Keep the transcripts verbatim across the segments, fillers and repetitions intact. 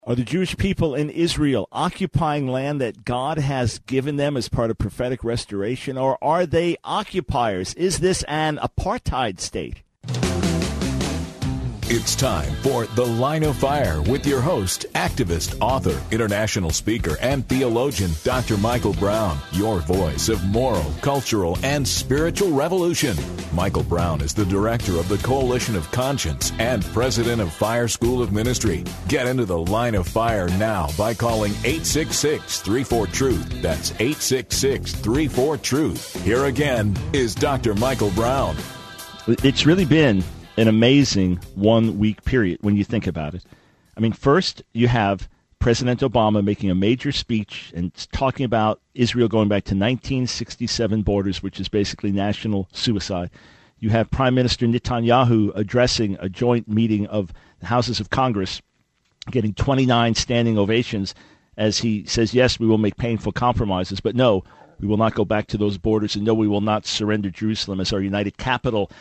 Are the Jewish people in Israel occupying land that God has given them as part of prophetic restoration, or are they occupiers? Is this an apartheid state? It's time for The Line of Fire with your host, activist, author, international speaker, and theologian, Doctor Michael Brown, your voice of moral, cultural, and spiritual revolution. Michael Brown is the director of the Coalition of Conscience and president of Fire School of Ministry. Get into The Line of Fire now by calling eight six six, three four, TRUTH. That's eight six six, three four, TRUTH. Here again is Doctor Michael Brown. It's really been an amazing one-week period when you think about it. I mean, first you have President Obama making a major speech and talking about Israel going back to nineteen sixty-seven borders, which is basically national suicide. You have Prime Minister Netanyahu addressing a joint meeting of the Houses of Congress, getting twenty-nine standing ovations as he says, yes, we will make painful compromises, but no, we will not go back to those borders, and no, we will not surrender Jerusalem as our united capital.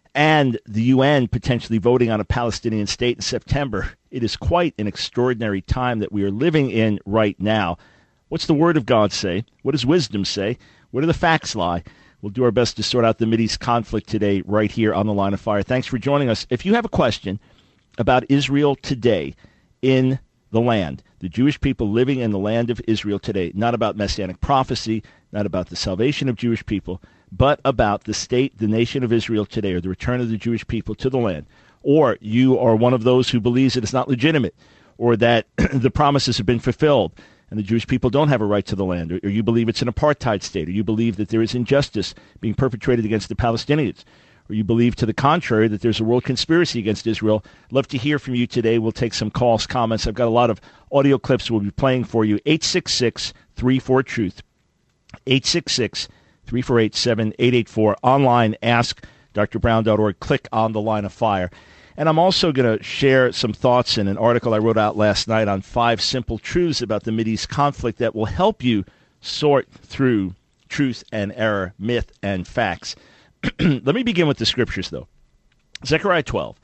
And the U N potentially voting on a Palestinian state in September. It is quite an extraordinary time that we are living in right now. What's the Word of God say? What does wisdom say? Where do the facts lie? We'll do our best to sort out the Mideast conflict today right here on The Line of Fire. Thanks for joining us. If you have a question about Israel today in the land, the Jewish people living in the land of Israel today, not about messianic prophecy, not about the salvation of Jewish people, but about the state, the nation of Israel today, or the return of the Jewish people to the land, or you are one of those who believes that it's not legitimate, or that the promises have been fulfilled, and the Jewish people don't have a right to the land, or, or you believe it's an apartheid state, or you believe that there is injustice being perpetrated against the Palestinians, or you believe to the contrary that there's a world conspiracy against Israel. Love to hear from you today. We'll take some calls, comments. I've got a lot of audio clips we'll be playing for you. eight six six, three four, TRUTH. eight six six, three four eight, seven eight eight four. Online, ask d r brown dot org. Click on The Line of Fire. And I'm also going to share some thoughts in an article I wrote out last night on five simple truths about the Mideast conflict that will help you sort through truth and error, myth and facts. Let me begin with the scriptures, though. Zechariah twelve.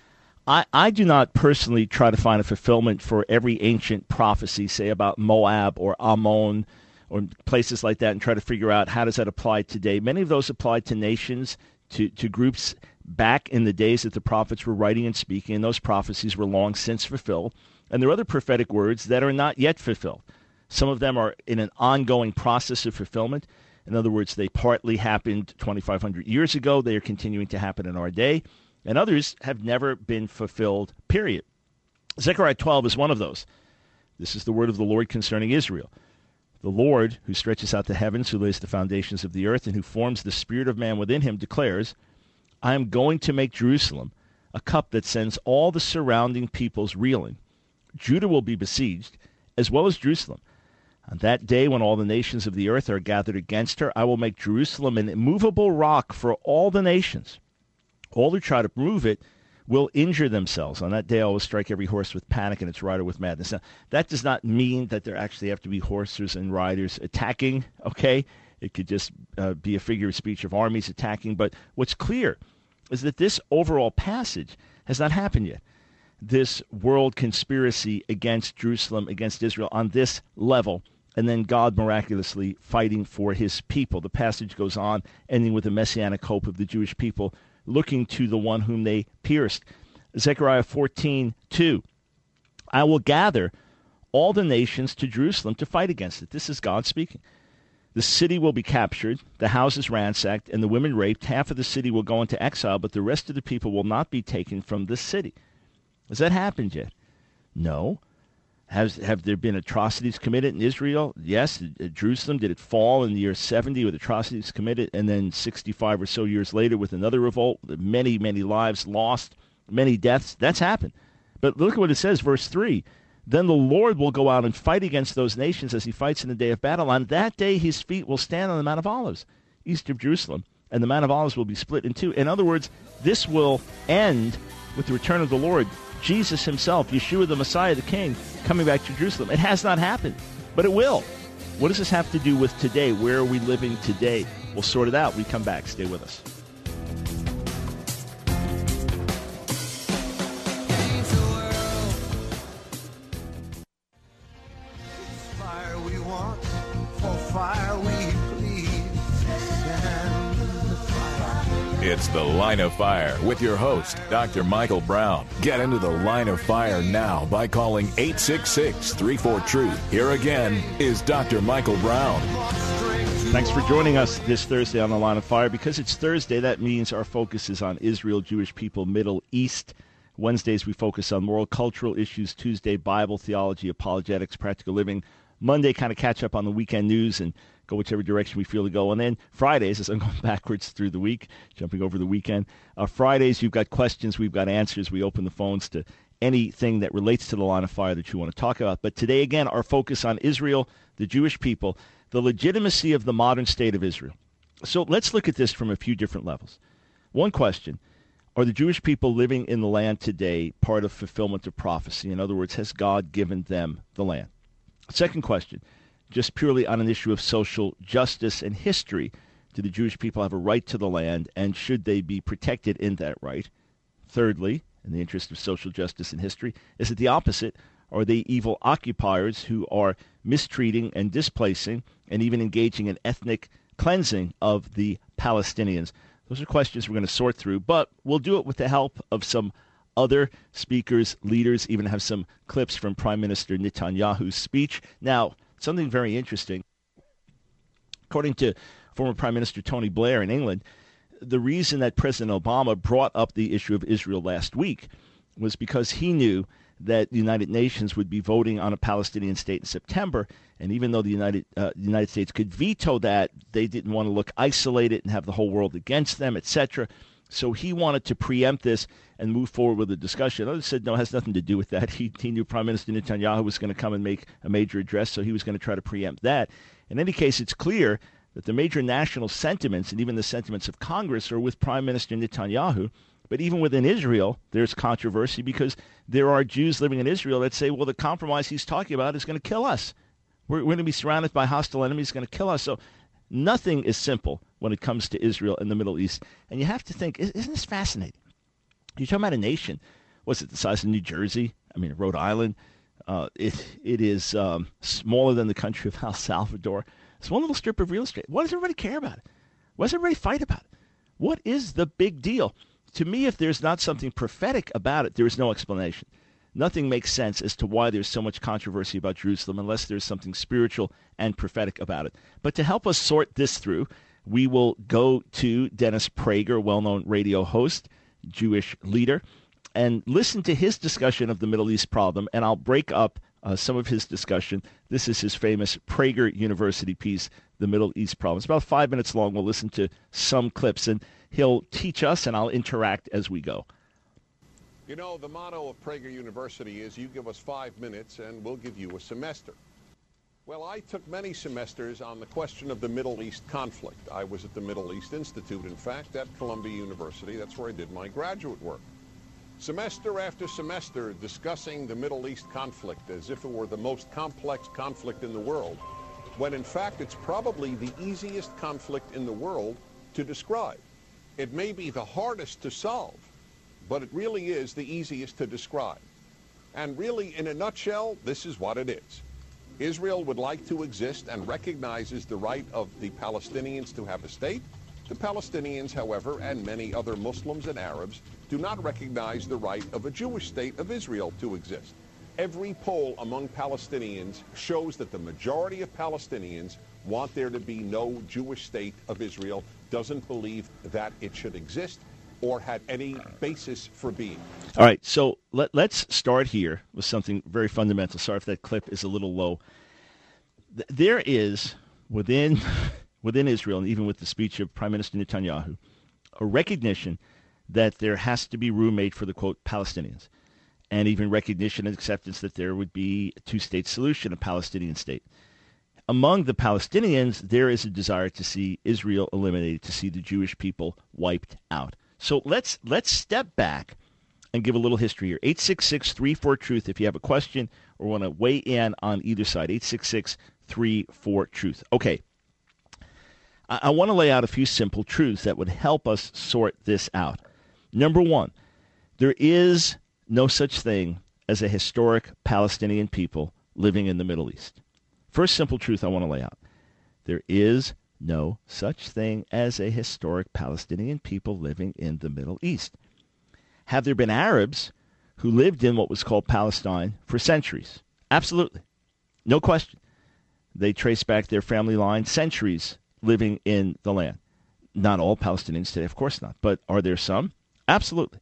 I, I do not personally try to find a fulfillment for every ancient prophecy, say about Moab or Ammon or places like that, and try to figure out how does that apply today. Many of those apply to nations, to, to groups back in the days that the prophets were writing and speaking, and those prophecies were long since fulfilled. And there are other prophetic words that are not yet fulfilled. Some of them are in an ongoing process of fulfillment. In other words, they partly happened twenty-five hundred years ago. They are continuing to happen in our day. And others have never been fulfilled, period. Zechariah twelve is one of those. This is the word of the Lord concerning Israel. The Lord, who stretches out the heavens, who lays the foundations of the earth, and who forms the spirit of man within him, declares, I am going to make Jerusalem a cup that sends all the surrounding peoples reeling. Judah will be besieged, as well as Jerusalem. On that day when all the nations of the earth are gathered against her, I will make Jerusalem an immovable rock for all the nations. All who try to move it will injure themselves. On that day I will strike every horse with panic and its rider with madness. Now, that does not mean that there actually have to be horses and riders attacking, okay? It could just uh, be a figure of speech of armies attacking. But what's clear is that this overall passage has not happened yet. This world conspiracy against Jerusalem, against Israel on this level, and then God miraculously fighting for his people. The passage goes on, ending with the messianic hope of the Jewish people looking to the one whom they pierced. Zechariah fourteen two. I will gather all the nations to Jerusalem to fight against it. This is God speaking. The city will be captured, the houses ransacked, and the women raped. Half of the city will go into exile, but the rest of the people will not be taken from the city. Has that happened yet? No. Has, have there been atrocities committed in Israel? Yes. Jerusalem, did it fall in the year seventy with atrocities committed, and then sixty-five or so years later with another revolt, many, many lives lost, many deaths? That's happened. But look at what it says, verse three. Then the Lord will go out and fight against those nations as he fights in the day of battle. On that day his feet will stand on the Mount of Olives, east of Jerusalem, and the Mount of Olives will be split in two. In other words, this will end with the return of the Lord, Jesus himself, Yeshua the Messiah, the King, coming back to Jerusalem. It has not happened, but it will. What does this have to do with today? Where are we living today? We'll sort it out. We come back. Stay with us. It's The Line of Fire with your host, Doctor Michael Brown. Get into the Line of Fire now by calling eight six six, three four, truth. Here again is Doctor Michael Brown. Thanks for joining us this Thursday on The Line of Fire. Because it's Thursday, that means our focus is on Israel, Jewish people, Middle East. Wednesdays, we focus on moral, cultural issues. Tuesday, Bible, theology, apologetics, practical living. Monday, kind of catch up on the weekend news and go whichever direction we feel to go. And then Fridays, as I'm going backwards through the week, jumping over the weekend, uh, Fridays, you've got questions, we've got answers. We open the phones to anything that relates to the Line of Fire that you want to talk about. But today, again, our focus on Israel, the Jewish people, the legitimacy of the modern state of Israel. So let's look at this from a few different levels. One question, are the Jewish people living in the land today part of fulfillment of prophecy? In other words, has God given them the land? Second question, just purely on an issue of social justice and history, do the Jewish people have a right to the land, and should they be protected in that right? Thirdly, in the interest of social justice and history, is it the opposite? Are they evil occupiers who are mistreating and displacing and even engaging in ethnic cleansing of the Palestinians? Those are questions we're going to sort through, but we'll do it with the help of some other speakers, leaders, even have some clips from Prime Minister Netanyahu's speech. Now, something very interesting. According to former Prime Minister Tony Blair in England, the reason that President Obama brought up the issue of Israel last week was because he knew that the United Nations would be voting on a Palestinian state in September, and even though the United uh, the United States could veto that, they didn't want to look isolated and have the whole world against them, et cetera. So he wanted to preempt this and move forward with the discussion. Others said, no, it has nothing to do with that. He, he knew Prime Minister Netanyahu was going to come and make a major address, so he was going to try to preempt that. In any case, it's clear that the major national sentiments and even the sentiments of Congress are with Prime Minister Netanyahu. But even within Israel, there's controversy because there are Jews living in Israel that say, well, the compromise he's talking about is going to kill us. We're, we're going to be surrounded by hostile enemies going to kill us. So nothing is simple when it comes to Israel and the Middle East. And you have to think, isn't this fascinating? You're talking about a nation. Was it the size of New Jersey? I mean, Rhode Island. Uh, it It is um, smaller than the country of El Salvador. It's one little strip of real estate. Why does everybody care about it? Why does everybody fight about it? What is the big deal? To me, if there's not something prophetic about it, there is no explanation. Nothing makes sense as to why there's so much controversy about Jerusalem unless there's something spiritual and prophetic about it. But to help us sort this through, we will go to Dennis Prager, well-known radio host, Jewish leader, and listen to his discussion of the Middle East problem, and I'll break up uh, some of his discussion. This is his famous Prager University piece, The Middle East Problem. It's about five minutes long. We'll listen to some clips, and he'll teach us, and I'll interact as we go. You know, the motto of Prager University is you give us five minutes and we'll give you a semester. Well, I took many semesters on the question of the Middle East conflict. I was at the Middle East Institute, in fact, at Columbia University. That's where I did my graduate work. Semester after semester discussing the Middle East conflict as if it were the most complex conflict in the world, when in fact it's probably the easiest conflict in the world to describe. It may be the hardest to solve, but it really is the easiest to describe. And really, in a nutshell, this is what it is. Israel would like to exist and recognizes the right of the Palestinians to have a state. The Palestinians, however, and many other Muslims and Arabs, do not recognize the right of a Jewish state of Israel to exist. Every poll among Palestinians shows that the majority of Palestinians want there to be no Jewish state of Israel, doesn't believe that it should exist or had any basis for being. All right, so let, let's start here with something very fundamental. Sorry if that clip is a little low. There is, within within Israel, and even with the speech of Prime Minister Netanyahu, a recognition that there has to be room made for the, quote, Palestinians, and even recognition and acceptance that there would be a two-state solution, a Palestinian state. Among the Palestinians, there is a desire to see Israel eliminated, to see the Jewish people wiped out. So let's let's step back and give a little history here. eight six six, three four, truth if you have a question or want to weigh in on either side. eight six six, three four, truth. Okay. I, I want to lay out a few simple truths that would help us sort this out. Number one, there is no such thing as a historic Palestinian people living in the Middle East. First simple truth I want to lay out. There is no such thing as a historic Palestinian people living in the Middle East. Have there been Arabs who lived in what was called Palestine for centuries? Absolutely. No question. They trace back their family line centuries living in the land. Not all Palestinians today, of course not. But are there some? Absolutely.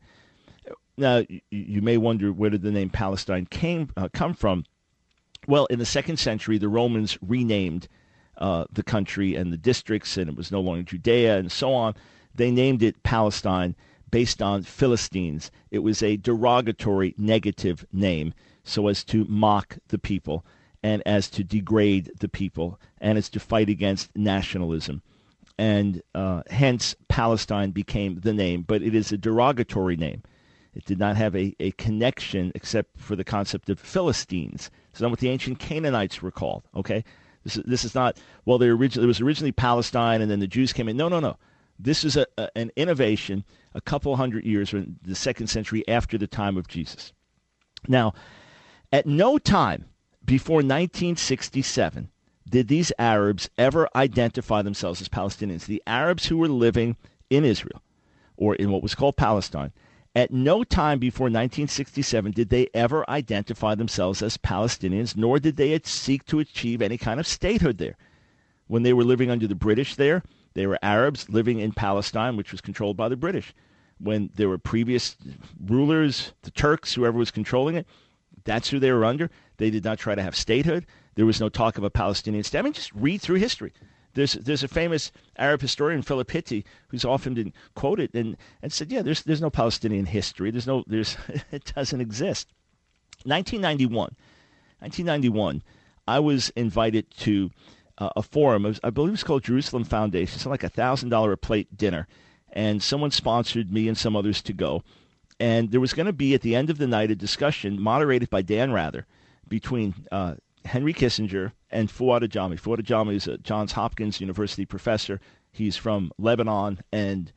Now, you may wonder, where did the name Palestine came uh, come from? Well, in the second century, the Romans renamed uh, the country and the districts, and it was no longer Judea and so on. They named it Palestine based on Philistines. It was a derogatory, negative name so as to mock the people and as to degrade the people and as to fight against nationalism. And uh, hence, Palestine became the name, but it is a derogatory name. It did not have a, a connection except for the concept of Philistines. It's not what the ancient Canaanites were called, okay? This is, this is not, well, they originally, it was originally Palestine and then the Jews came in. No, no, no. This is a, a, an innovation a couple hundred years in the second century after the time of Jesus. Now, at no time before nineteen sixty-seven did these Arabs ever identify themselves as Palestinians. The Arabs who were living in Israel, or in what was called Palestine, at no time before nineteen sixty-seven did they ever identify themselves as Palestinians, nor did they seek to achieve any kind of statehood there. When they were living under the British there, they were Arabs living in Palestine, which was controlled by the British. When there were previous rulers, the Turks, whoever was controlling it, that's who they were under. They did not try to have statehood. There was no talk of a Palestinian state. I mean, just read through history. There's there's a famous Arab historian, Philip Hitti, who's often been quoted and, and said, yeah, there's there's no Palestinian history. There's no there's it doesn't exist. nineteen ninety-one, nineteen ninety-one, I was invited to uh, a forum. It was, I believe it was called Jerusalem Foundation. It's like a thousand dollar a plate dinner, and someone sponsored me and some others to go. And there was going to be at the end of the night a discussion moderated by Dan Rather between uh, Henry Kissinger and Fouad Ajami. Fouad Ajami is a Johns Hopkins University professor. He's from Lebanon, and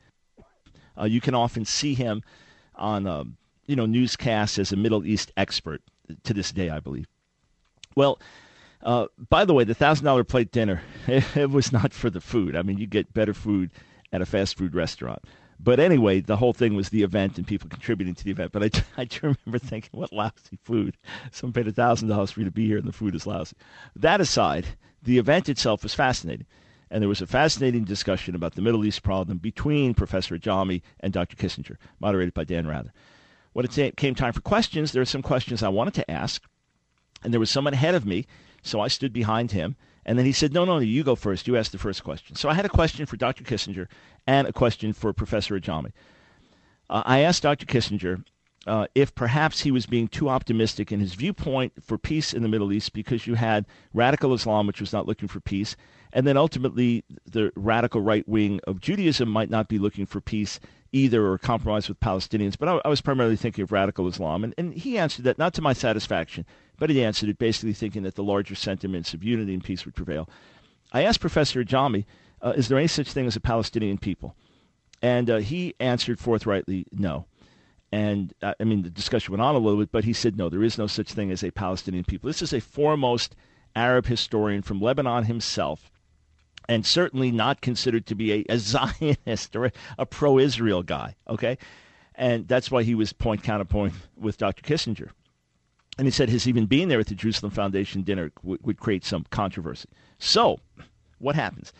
uh, you can often see him on uh, you know newscasts as a Middle East expert to this day, I believe. Well, uh, by the way, the one thousand dollar plate dinner, it, it was not for the food. I mean, you get better food at a fast food restaurant. But anyway, the whole thing was the event and people contributing to the event. But I, I do remember thinking, what lousy food. Someone paid one thousand dollars for you to be here and the food is lousy. That aside, the event itself was fascinating. And there was a fascinating discussion about the Middle East problem between Professor Ajami and Doctor Kissinger, moderated by Dan Rather. When it came time for questions, there were some questions I wanted to ask. And there was someone ahead of me, so I stood behind him. And then he said, no, no, you go first. You ask the first question. So I had a question for Doctor Kissinger and a question for Professor Ajami. Uh, I asked Doctor Kissinger uh, if perhaps he was being too optimistic in his viewpoint for peace in the Middle East because you had radical Islam, which was not looking for peace, and then ultimately the radical right wing of Judaism might not be looking for peace either or compromise with Palestinians. But I, I was primarily thinking of radical Islam. And, and he answered that, not to my satisfaction, but he answered it basically thinking that the larger sentiments of unity and peace would prevail. I asked Professor Ajami, uh, is there any such thing as a Palestinian people? And uh, he answered forthrightly, no. And, uh, I mean, the discussion went on a little bit, but he said, no, there is no such thing as a Palestinian people. This is a foremost Arab historian from Lebanon himself, and certainly not considered to be a, a Zionist or a, a pro-Israel guy, okay? And that's why he was point counterpoint with Doctor Kissinger. And he said his even being there at the Jerusalem Foundation dinner w- would create some controversy. So what happens?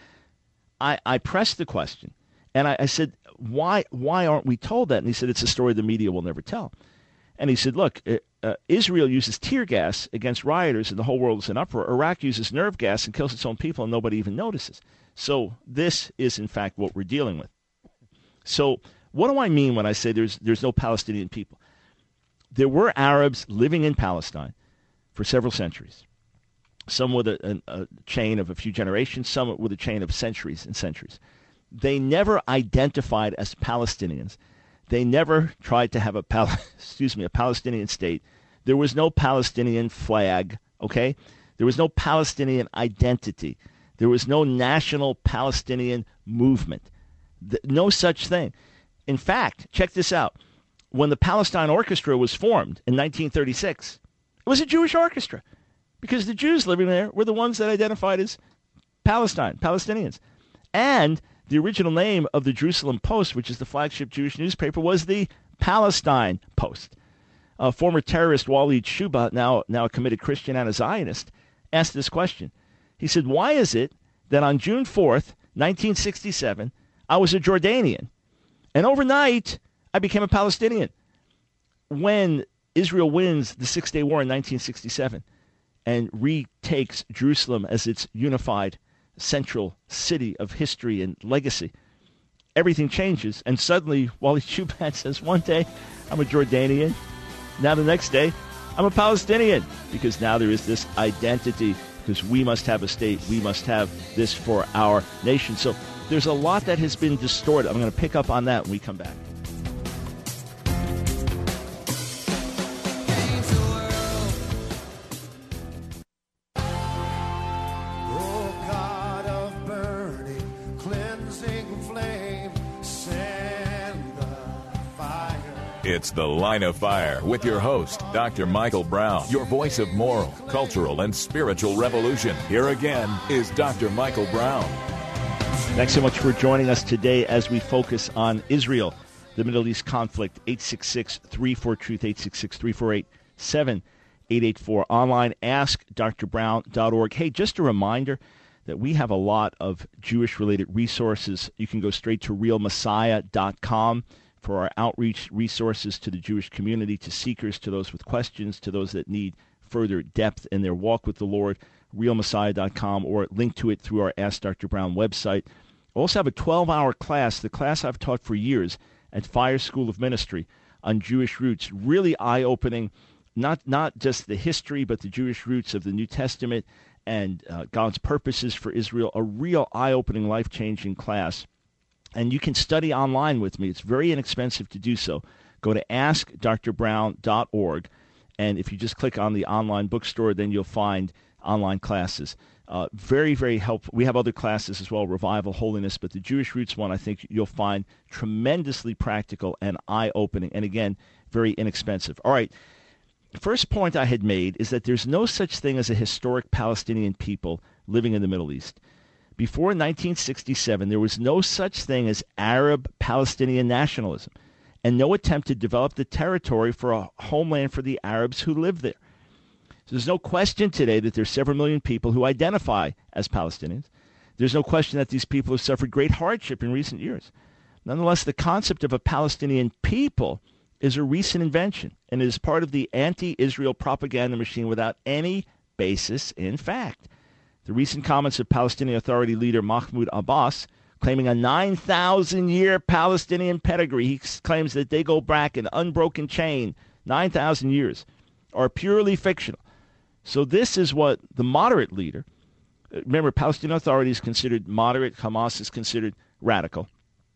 I, I pressed the question, and I, I said, why why aren't we told that? And he said, it's a story the media will never tell. And he said, look, uh, Israel uses tear gas against rioters and the whole world is in uproar. Iraq uses nerve gas and kills its own people and nobody even notices. So this is, in fact, what we're dealing with. So what do I mean when I say there's there's no Palestinian people? There were Arabs living in Palestine for several centuries, some with a, a, a chain of a few generations, some with a chain of centuries and centuries. They never identified as Palestinians. They never tried to have a Pal- excuse me, a Palestinian state. There was no Palestinian flag, okay? There was no Palestinian identity. There was no national Palestinian movement. Th- no such thing. In fact, check this out. When the Palestine Orchestra was formed in nineteen thirty-six, it was a Jewish orchestra because the Jews living there were the ones that identified as Palestine, Palestinians. And the original name of the Jerusalem Post, which is the flagship Jewish newspaper, was the Palestine Post. Uh, former terrorist Walid Shuba, now, now a committed Christian and a Zionist, asked this question. He said, why is it that on June fourth, nineteen sixty-seven, I was a Jordanian, and overnight I became a Palestinian? When Israel wins the Six-Day War in nineteen sixty-seven and retakes Jerusalem as its unified central city of history and legacy, everything changes, and suddenly Wally Shubat says, one day I'm a Jordanian, now the next day I'm a Palestinian, because now there is this identity, because we must have a state, we must have this for our nation. So there's a lot that has been distorted. I'm going to pick up on that when we come back. It's The Line of Fire with your host, Doctor Michael Brown, your voice of moral, cultural, and spiritual revolution. Here again is Doctor Michael Brown. Thanks so much for joining us today as we focus on Israel, the Middle East conflict. Eight six six, three four, truth, eight six six, three four eight, seven eight eight four. Online, ask dr brown dot org. Hey, just a reminder that we have a lot of Jewish-related resources. You can go straight to real messiah dot com for our outreach resources to the Jewish community, to seekers, to those with questions, to those that need further depth in their walk with the Lord, real messiah dot com, or link to it through our Ask Doctor Brown website. We also have a twelve-hour class, the class I've taught for years at Fire School of Ministry on Jewish roots, really eye-opening, not, not just the history, but the Jewish roots of the New Testament and uh, God's purposes for Israel, a real eye-opening, life-changing class. And you can study online with me. It's very inexpensive to do so. Go to ask dr brown dot org, and if you just click on the online bookstore, then you'll find online classes. Uh, very, very helpful. We have other classes as well, Revival, Holiness, but the Jewish Roots one I think you'll find tremendously practical and eye-opening, and again, very inexpensive. All right, the first point I had made is that there's no such thing as a historic Palestinian people living in the Middle East. Before nineteen sixty-seven, there was no such thing as Arab-Palestinian nationalism, and no attempt to develop the territory for a homeland for the Arabs who live there. So there's no question today that there's several million people who identify as Palestinians. There's no question that these people have suffered great hardship in recent years. Nonetheless, the concept of a Palestinian people is a recent invention, and it is part of the anti-Israel propaganda machine without any basis in fact. The recent comments of Palestinian Authority leader Mahmoud Abbas, claiming a nine thousand year Palestinian pedigree, he claims that they go back an unbroken chain, nine thousand years, are purely fictional. So this is what the moderate leader, remember, Palestinian Authority is considered moderate, Hamas is considered radical.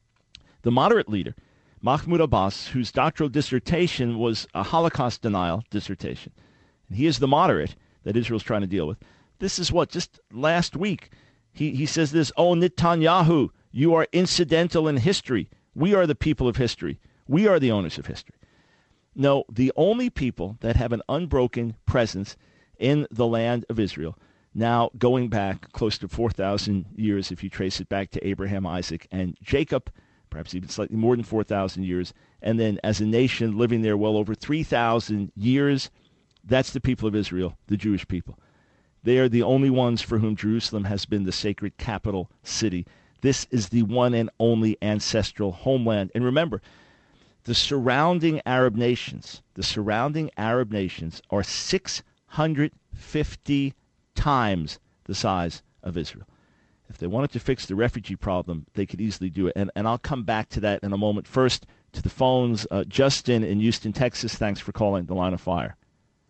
The moderate leader, Mahmoud Abbas, whose doctoral dissertation was a Holocaust denial dissertation, and he is the moderate that Israel's trying to deal with. This is what, just last week, he, he says this, oh, Netanyahu, you are incidental in history. We are the people of history. We are the owners of history. No, the only people that have an unbroken presence in the land of Israel, now going back close to four thousand years, if you trace it back to Abraham, Isaac, and Jacob, perhaps even slightly more than four thousand years, and then as a nation living there well over three thousand years, that's the people of Israel, the Jewish people. They are the only ones for whom Jerusalem has been the sacred capital city. This is the one and only ancestral homeland. And remember, the surrounding Arab nations, the surrounding Arab nations are six hundred fifty times the size of Israel. If they wanted to fix the refugee problem, they could easily do it. And, and I'll come back to that in a moment. First, to the phones. Uh, Justin in Houston, Texas, thanks for calling The Line of Fire.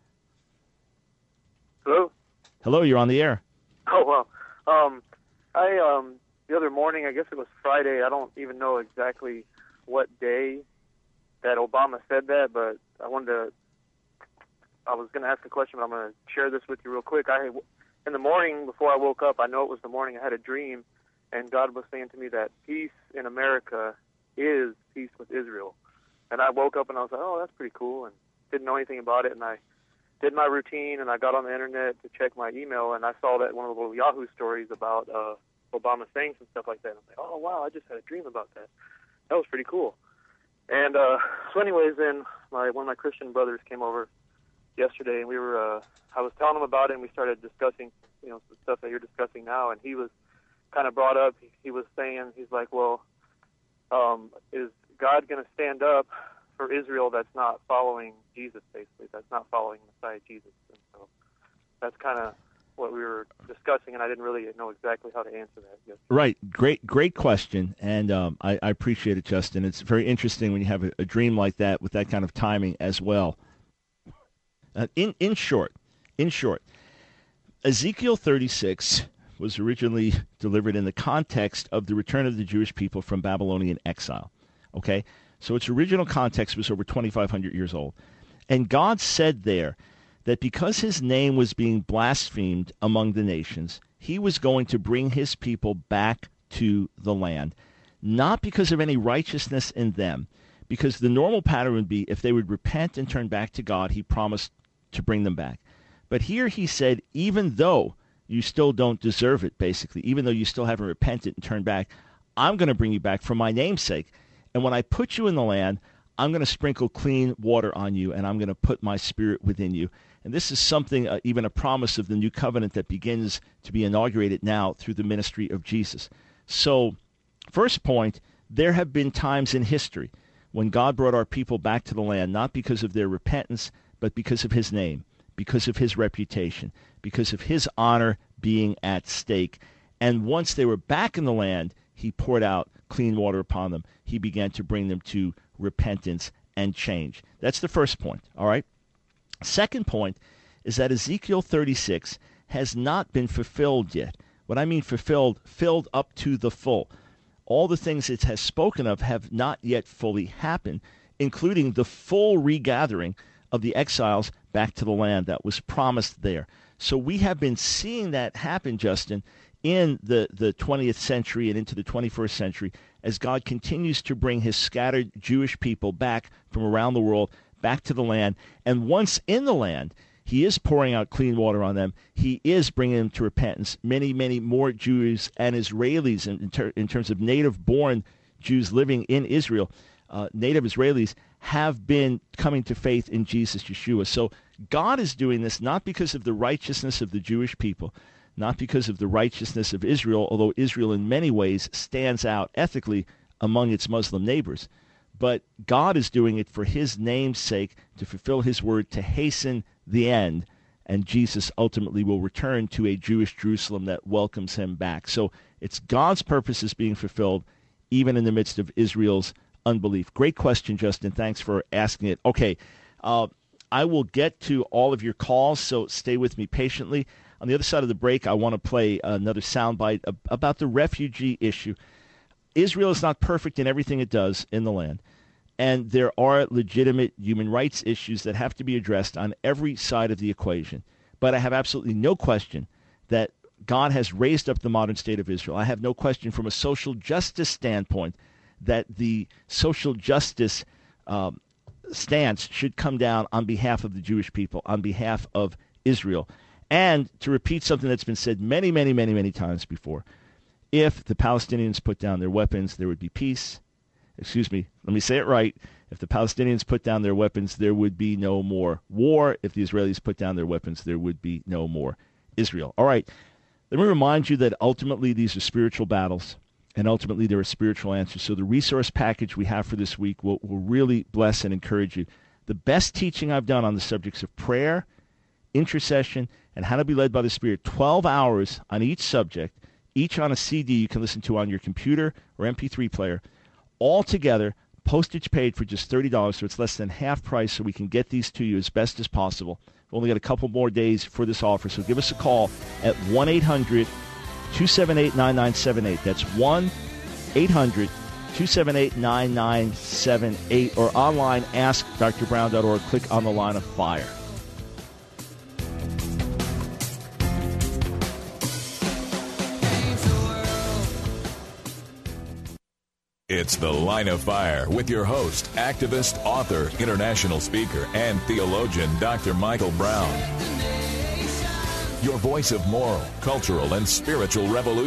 Hello? Hello, you're on the air. Oh, well, um, I, um, the other morning, I guess it was Friday, I don't even know exactly what day that Obama said that, but I wanted to, I was going to ask a question, but I'm going to share this with you real quick. I, in the morning, before I woke up, I know it was the morning, I had a dream, and God was saying to me that peace in America is peace with Israel. And I woke up and I was like, oh, that's pretty cool, and didn't know anything about it, and I did my routine, and I got on the internet to check my email, and I saw that one of the little Yahoo stories about uh, Obama saying some stuff like that. And I'm like, oh, wow, I just had a dream about that. That was pretty cool. And uh, so anyways, then my one of my Christian brothers came over yesterday, and we were, uh, I was telling him about it, and we started discussing, you know, the stuff that you're discussing now, and he was kind of brought up, he, he was saying, he's like, well, um, is God going to stand up for Israel that's not following Jesus, basically, that's not following Messiah Jesus? And so that's kind of what we were discussing, and I didn't really know exactly how to answer that yet. Right. Great, great question, and um, I, I appreciate it, Justin. It's very interesting when you have a, a dream like that with that kind of timing as well. Uh, in in short, in short, Ezekiel thirty-six was originally delivered in the context of the return of the Jewish people from Babylonian exile. Okay, so its original context was over twenty-five hundred years old, and God said there that because his name was being blasphemed among the nations, he was going to bring his people back to the land, not because of any righteousness in them, because the normal pattern would be if they would repent and turn back to God, he promised to bring them back. But here he said, even though you still don't deserve it, basically, even though you still haven't repented and turned back, I'm going to bring you back for my name's sake. And when I put you in the land, I'm going to sprinkle clean water on you, and I'm going to put my spirit within you. And this is something, uh, even a promise of the new covenant that begins to be inaugurated now through the ministry of Jesus. So, first point, there have been times in history when God brought our people back to the land, not because of their repentance, but because of his name, because of his reputation, because of his honor being at stake. And once they were back in the land, he poured out clean water upon them. He began to bring them to repentance and change. That's the first point, all right? Second point is that Ezekiel thirty-six has not been fulfilled yet. What I mean fulfilled, filled up to the full. All the things it has spoken of have not yet fully happened, including the full regathering of the exiles back to the land that was promised there. So we have been seeing that happen, Justin, in the, the twentieth century and into the twenty-first century as God continues to bring his scattered Jewish people back from around the world, back to the land. And once in the land, he is pouring out clean water on them. He is bringing them to repentance. Many, many more Jews and Israelis, in, ter- in terms of native-born Jews living in Israel, uh, native Israelis, have been coming to faith in Jesus Yeshua. So God is doing this not because of the righteousness of the Jewish people, not because of the righteousness of Israel, although Israel in many ways stands out ethically among its Muslim neighbors. But God is doing it for his name's sake, to fulfill his word, to hasten the end, and Jesus ultimately will return to a Jewish Jerusalem that welcomes him back. So it's God's purposes being fulfilled, even in the midst of Israel's unbelief. Great question, Justin. Thanks for asking it. Okay, uh, I will get to all of your calls, so stay with me patiently. On the other side of the break, I want to play another soundbite about the refugee issue. Israel is not perfect in everything it does in the land, and there are legitimate human rights issues that have to be addressed on every side of the equation. But I have absolutely no question that God has raised up the modern state of Israel. I have no question from a social justice standpoint that the social justice um, stance should come down on behalf of the Jewish people, on behalf of Israel. And to repeat something that's been said many, many, many, many times before, if the Palestinians put down their weapons, there would be peace. Excuse me, let me say it right. If the Palestinians put down their weapons, there would be no more war. If the Israelis put down their weapons, there would be no more Israel. All right, let me remind you that ultimately these are spiritual battles, and ultimately there are spiritual answers. So the resource package we have for this week will, will really bless and encourage you. The best teaching I've done on the subjects of prayer, intercession, and how to be led by the Spirit, twelve hours on each subject, each on a C D you can listen to on your computer or M P three player, all together, postage paid for just thirty dollars, so it's less than half price, so we can get these to you as best as possible. We've only got a couple more days for this offer, so give us a call at one eight hundred two seven eight nine nine seven eight. That's one eight hundred two seven eight nine nine seven eight, or online, ask d r brown dot org. Click on the line of fire. It's The Line of Fire with your host, activist, author, international speaker, and theologian, Doctor Michael Brown. Your voice of moral, cultural, and spiritual revolution.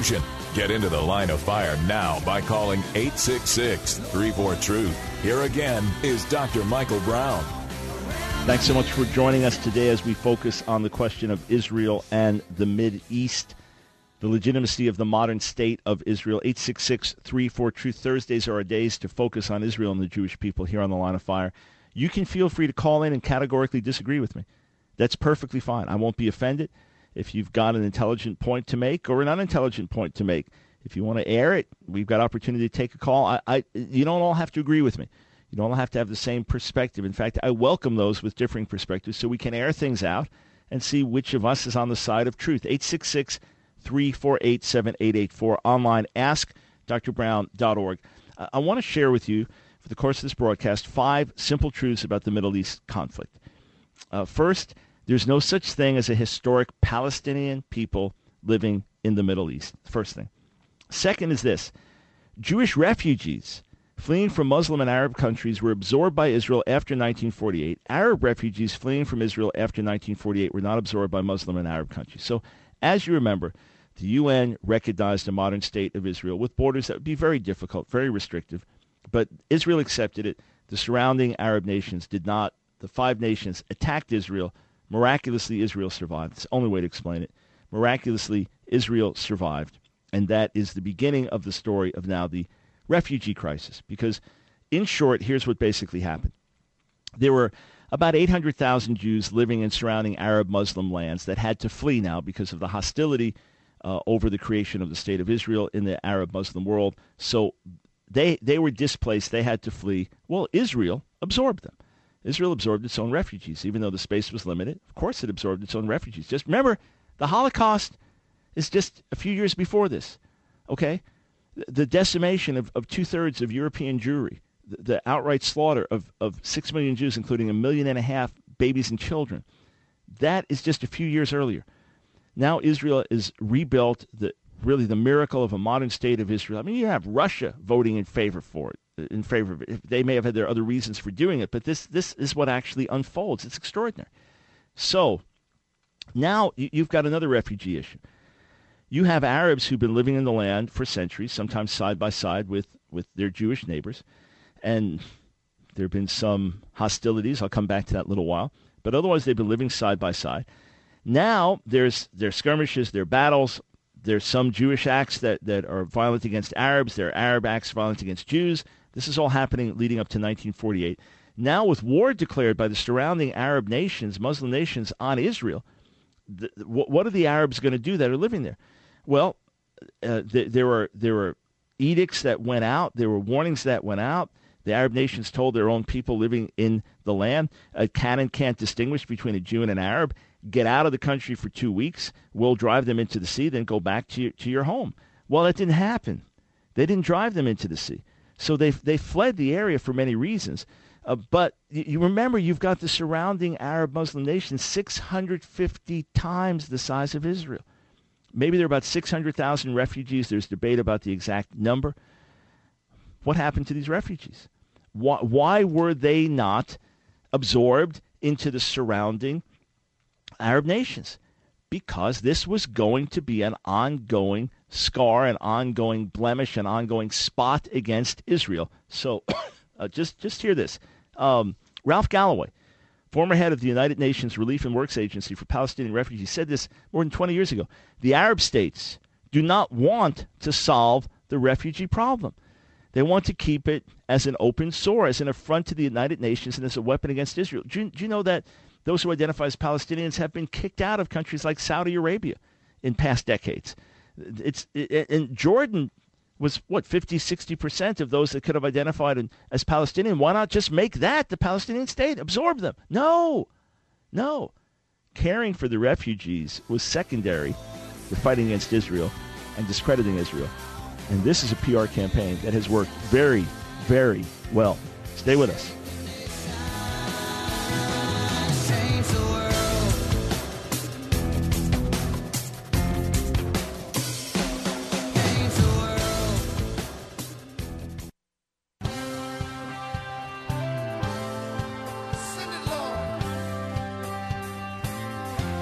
Get into the line of fire now by calling eight six six, three four, truth. Here again is Doctor Michael Brown. Thanks so much for joining us today as we focus on the question of Israel and the Mideast, the legitimacy of the modern state of Israel. eight six six, three four, truth. Thursdays are our days to focus on Israel and the Jewish people here on the Line of Fire. You can feel free to call in and categorically disagree with me. That's perfectly fine. I won't be offended. If you've got an intelligent point to make or an unintelligent point to make, if you want to air it, we've got opportunity to take a call. I, I, you don't all have to agree with me. You don't all have to have the same perspective. In fact, I welcome those with differing perspectives so we can air things out and see which of us is on the side of truth. eight six six, three four eight, seven eight eight four. Online, ask dr brown dot org. I, I want to share with you, for the course of this broadcast, five simple truths about the Middle East conflict. Uh, first, there's no such thing as a historic Palestinian people living in the Middle East. First thing. Second is this. Jewish refugees fleeing from Muslim and Arab countries were absorbed by Israel after nineteen forty-eight. Arab refugees fleeing from Israel after nineteen forty-eight were not absorbed by Muslim and Arab countries. So, as you remember, the U N recognized a modern state of Israel with borders that would be very difficult, very restrictive. But Israel accepted it. The surrounding Arab nations did not. The five nations attacked Israel. Miraculously, Israel survived. It's the only way to explain it. Miraculously, Israel survived. And that is the beginning of the story of now the refugee crisis. Because, in short, here's what basically happened. There were about eight hundred thousand Jews living in surrounding Arab Muslim lands that had to flee now because of the hostility uh, over the creation of the State of Israel in the Arab Muslim world. So they they were displaced. They had to flee. Well, Israel absorbed them. Israel absorbed its own refugees, even though the space was limited. Of course it absorbed its own refugees. Just remember, the Holocaust is just a few years before this, okay? The decimation of, of two-thirds of European Jewry, the, the outright slaughter of, of six million Jews, including a million and a half babies and children, that is just a few years earlier. Now Israel is rebuilt, the really the miracle of a modern state of Israel. I mean, you have Russia voting in favor for it. in favor of it. They may have had their other reasons for doing it, but this this is what actually unfolds. It's extraordinary. So now you've got another refugee issue. You have Arabs who've been living in the land for centuries, sometimes side by side with, with their Jewish neighbors, and there have been some hostilities. I'll come back to that in a little while. But otherwise, they've been living side by side. Now there's there's skirmishes, there are battles. There's some Jewish acts that, that are violent against Arabs. There are Arab acts violent against Jews. This is all happening leading up to nineteen forty-eight. Now, with war declared by the surrounding Arab nations, Muslim nations, on Israel, the, what are the Arabs going to do that are living there? Well, uh, th- there were there were edicts that went out. There were warnings that went out. The Arab nations told their own people living in the land, a canon can't distinguish between a Jew and an Arab. Get out of the country for two weeks. We'll drive them into the sea, then go back to your, to your home. Well, that didn't happen. They didn't drive them into the sea. So they they fled the area for many reasons. Uh, but you, you remember, you've got the surrounding Arab Muslim nations six hundred fifty times the size of Israel. Maybe there are about six hundred thousand refugees. There's debate about the exact number. What happened to these refugees? Why, why were they not absorbed into the surrounding Arab nations? Because this was going to be an ongoing scar, an ongoing blemish, an ongoing spot against Israel. So uh, just, just hear this. Um, Ralph Galloway, former head of the United Nations Relief and Works Agency for Palestinian Refugees, said this more than twenty years ago. The Arab states do not want to solve the refugee problem. They want to keep it as an open sore, as an affront to the United Nations, and as a weapon against Israel. Do you, do you know that those who identify as Palestinians have been kicked out of countries like Saudi Arabia in past decades? It's it, and Jordan was, what, fifty, sixty percent of those that could have identified as Palestinian. Why not just make that the Palestinian state? Absorb them. No. No. Caring for the refugees was secondary to fighting against Israel and discrediting Israel. And this is a P R campaign that has worked very, very well. Stay with us.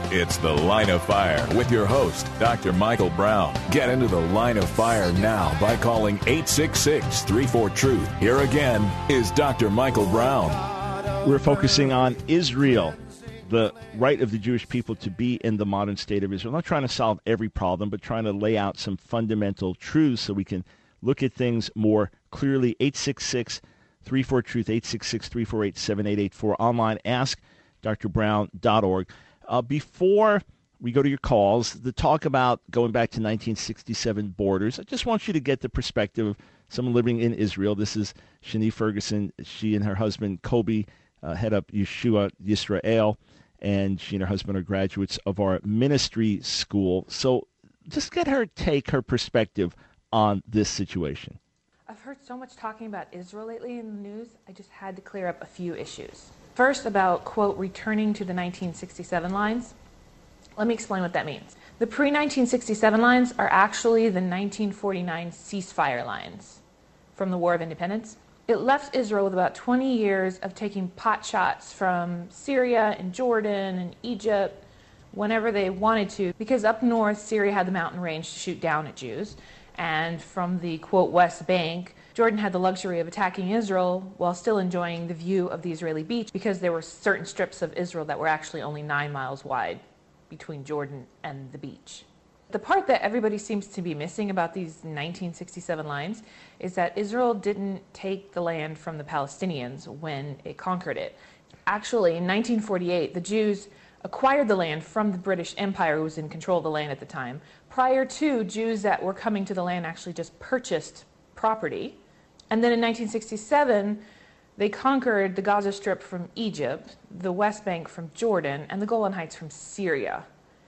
It's The Line of Fire with your host, Doctor Michael Brown. Get into the Line of Fire now by calling eight six six, three four, truth. Here again is Doctor Michael Brown. We're focusing on Israel, the right of the Jewish people to be in the modern state of Israel. I'm not trying to solve every problem, but trying to lay out some fundamental truths so we can look at things more clearly. eight six six, three four, truth, eight six six, three four eight, seven eight eight four. Online, ask dr brown dot org. Uh, before we go to your calls, the talk about going back to nineteen sixty-seven borders, I just want you to get the perspective of someone living in Israel. This is Shani Ferguson. She and her husband, Kobe, uh, head up Yeshua Yisrael, and she and her husband are graduates of our ministry school. So just get her take, her perspective on this situation. I've heard so much talking about Israel lately in the news, I just had to clear up a few issues. First, about, quote, returning to the nineteen sixty-seven lines. Let me explain what that means. The pre nineteen sixty-seven lines are actually the nineteen forty-nine ceasefire lines from the War of Independence. It left Israel with about twenty years of taking pot shots from Syria and Jordan and Egypt whenever they wanted to, because up north, Syria had the mountain range to shoot down at Jews. And from the, quote, West Bank, Jordan had the luxury of attacking Israel while still enjoying the view of the Israeli beach, because there were certain strips of Israel that were actually only nine miles wide between Jordan and the beach. The part that everybody seems to be missing about these nineteen sixty-seven lines is that Israel didn't take the land from the Palestinians when it conquered it. Actually, in nineteen forty-eight, the Jews acquired the land from the British Empire, who was in control of the land at the time. Prior to, Jews that were coming to the land actually just purchased property. And then in nineteen sixty-seven, they conquered the Gaza Strip from Egypt, the West Bank from Jordan, and the Golan Heights from Syria,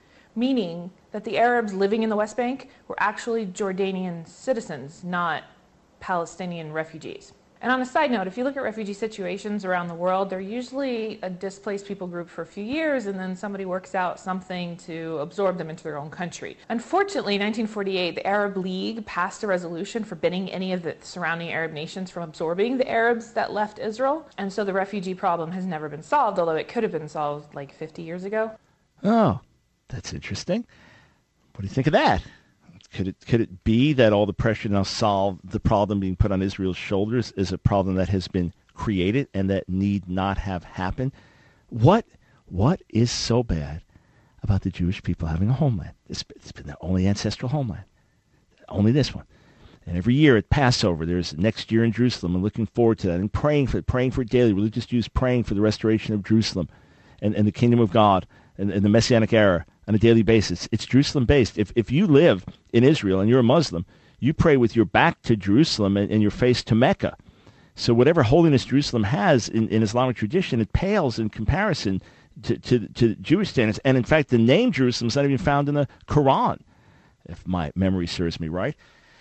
meaning that the Arabs living in the West Bank were actually Jordanian citizens, not Palestinian refugees. And on a side note, if you look at refugee situations around the world, they're usually a displaced people group for a few years, and then somebody works out something to absorb them into their own country. Unfortunately, in nineteen forty-eight, the Arab League passed a resolution forbidding any of the surrounding Arab nations from absorbing the Arabs that left Israel, and so the refugee problem has never been solved, although it could have been solved like fifty years ago. Oh, that's interesting. What do you think of that? Could it could it be that all the pressure to now solve the problem being put on Israel's shoulders is a problem that has been created and that need not have happened? What what is so bad about the Jewish people having a homeland? It's, it's been their only ancestral homeland, only this one. And every year at Passover, there's next year in Jerusalem, and looking forward to that, and praying for it, praying for it daily. Religious Jews praying for the restoration of Jerusalem and, and the kingdom of God and, and the Messianic era on a daily basis. It's Jerusalem-based. If if you live in Israel and you're a Muslim, you pray with your back to Jerusalem and, and your face to Mecca. So whatever holiness Jerusalem has in, in Islamic tradition, it pales in comparison to, to, to Jewish standards. And in fact, the name Jerusalem is not even found in the Quran, if my memory serves me right.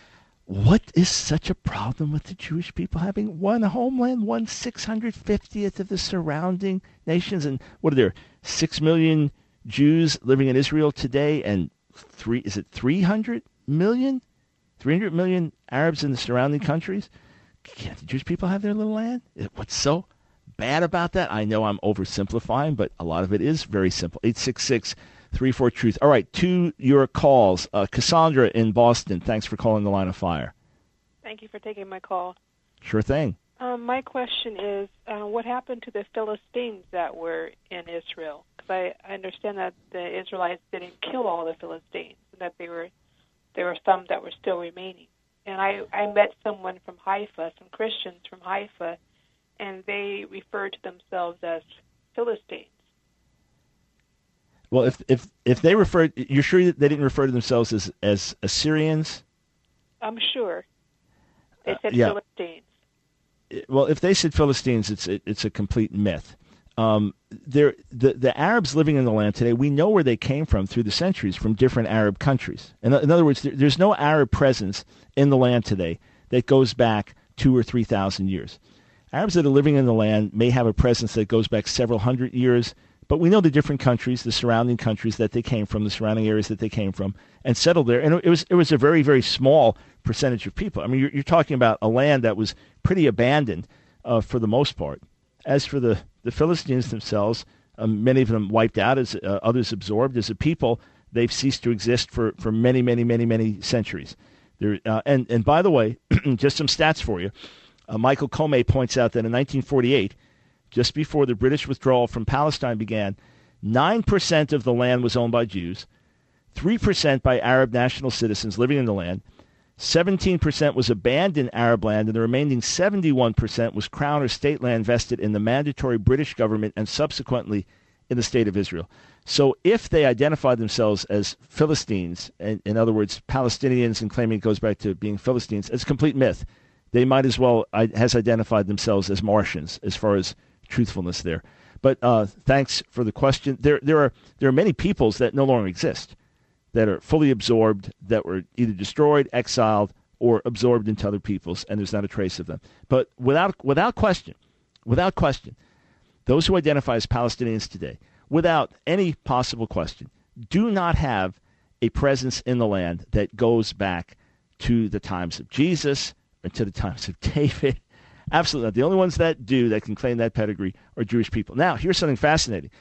What is such a problem with the Jewish people having one homeland, one six hundred fiftieth of the surrounding nations? And what are there, six million Jews living in Israel today, and three is it three hundred million? three hundred million Arabs in the surrounding countries? Can't the Jewish people have their little land? What's so bad about that? I know I'm oversimplifying, but a lot of it is very simple. eight six six, three four, truth. All right, to your calls. Uh, Cassandra in Boston, thanks for calling the Line of Fire. Thank you for taking my call. Sure thing. Um, my question is, uh, what happened to the Philistines that were in Israel? Because I, I understand that the Israelites didn't kill all the Philistines, that they were there were some that were still remaining. And I, I met someone from Haifa, some Christians from Haifa, and they referred to themselves as Philistines. Well, if if if they referred, you're sure that they didn't refer to themselves as, as Assyrians? I'm sure. They said uh, yeah. Philistines. Well, if they said Philistines, it's it, it's a complete myth. Um, the the Arabs living in the land today, we know where they came from through the centuries, from different Arab countries. In, in other words, there, there's no Arab presence in the land today that goes back two or three thousand years. Arabs that are living in the land may have a presence that goes back several hundred years, but we know the different countries, the surrounding countries that they came from, the surrounding areas that they came from, and settled there. And it was it was a very, very small percentage of people. I mean, you're, you're talking about a land that was pretty abandoned uh, for the most part. As for the, the Philistines themselves, um, many of them wiped out, as uh, others absorbed. As a people, they've ceased to exist for, for many, many, many, many centuries. There, uh, and, and by the way, just some stats for you. Uh, Michael Comey points out that in nineteen forty-eight, just before the British withdrawal from Palestine began, nine percent of the land was owned by Jews, three percent by Arab national citizens living in the land, seventeen percent was abandoned Arab land, and the remaining seventy-one percent was crown or state land vested in the mandatory British government and subsequently in the state of Israel. So if they identify themselves as Philistines, in, in other words, Palestinians, and claiming it goes back to being Philistines, it's a complete myth. They might as well has identified themselves as Martians as far as truthfulness there. But uh, thanks for the question. There, there are there are many peoples that no longer exist, that are fully absorbed, that were either destroyed, exiled, or absorbed into other peoples, and there's not a trace of them. But without without question, without question, those who identify as Palestinians today, without any possible question, do not have a presence in the land that goes back to the times of Jesus and to the times of David. Absolutely not. The only ones that do, that can claim that pedigree, are Jewish people. Now, here's something fascinating.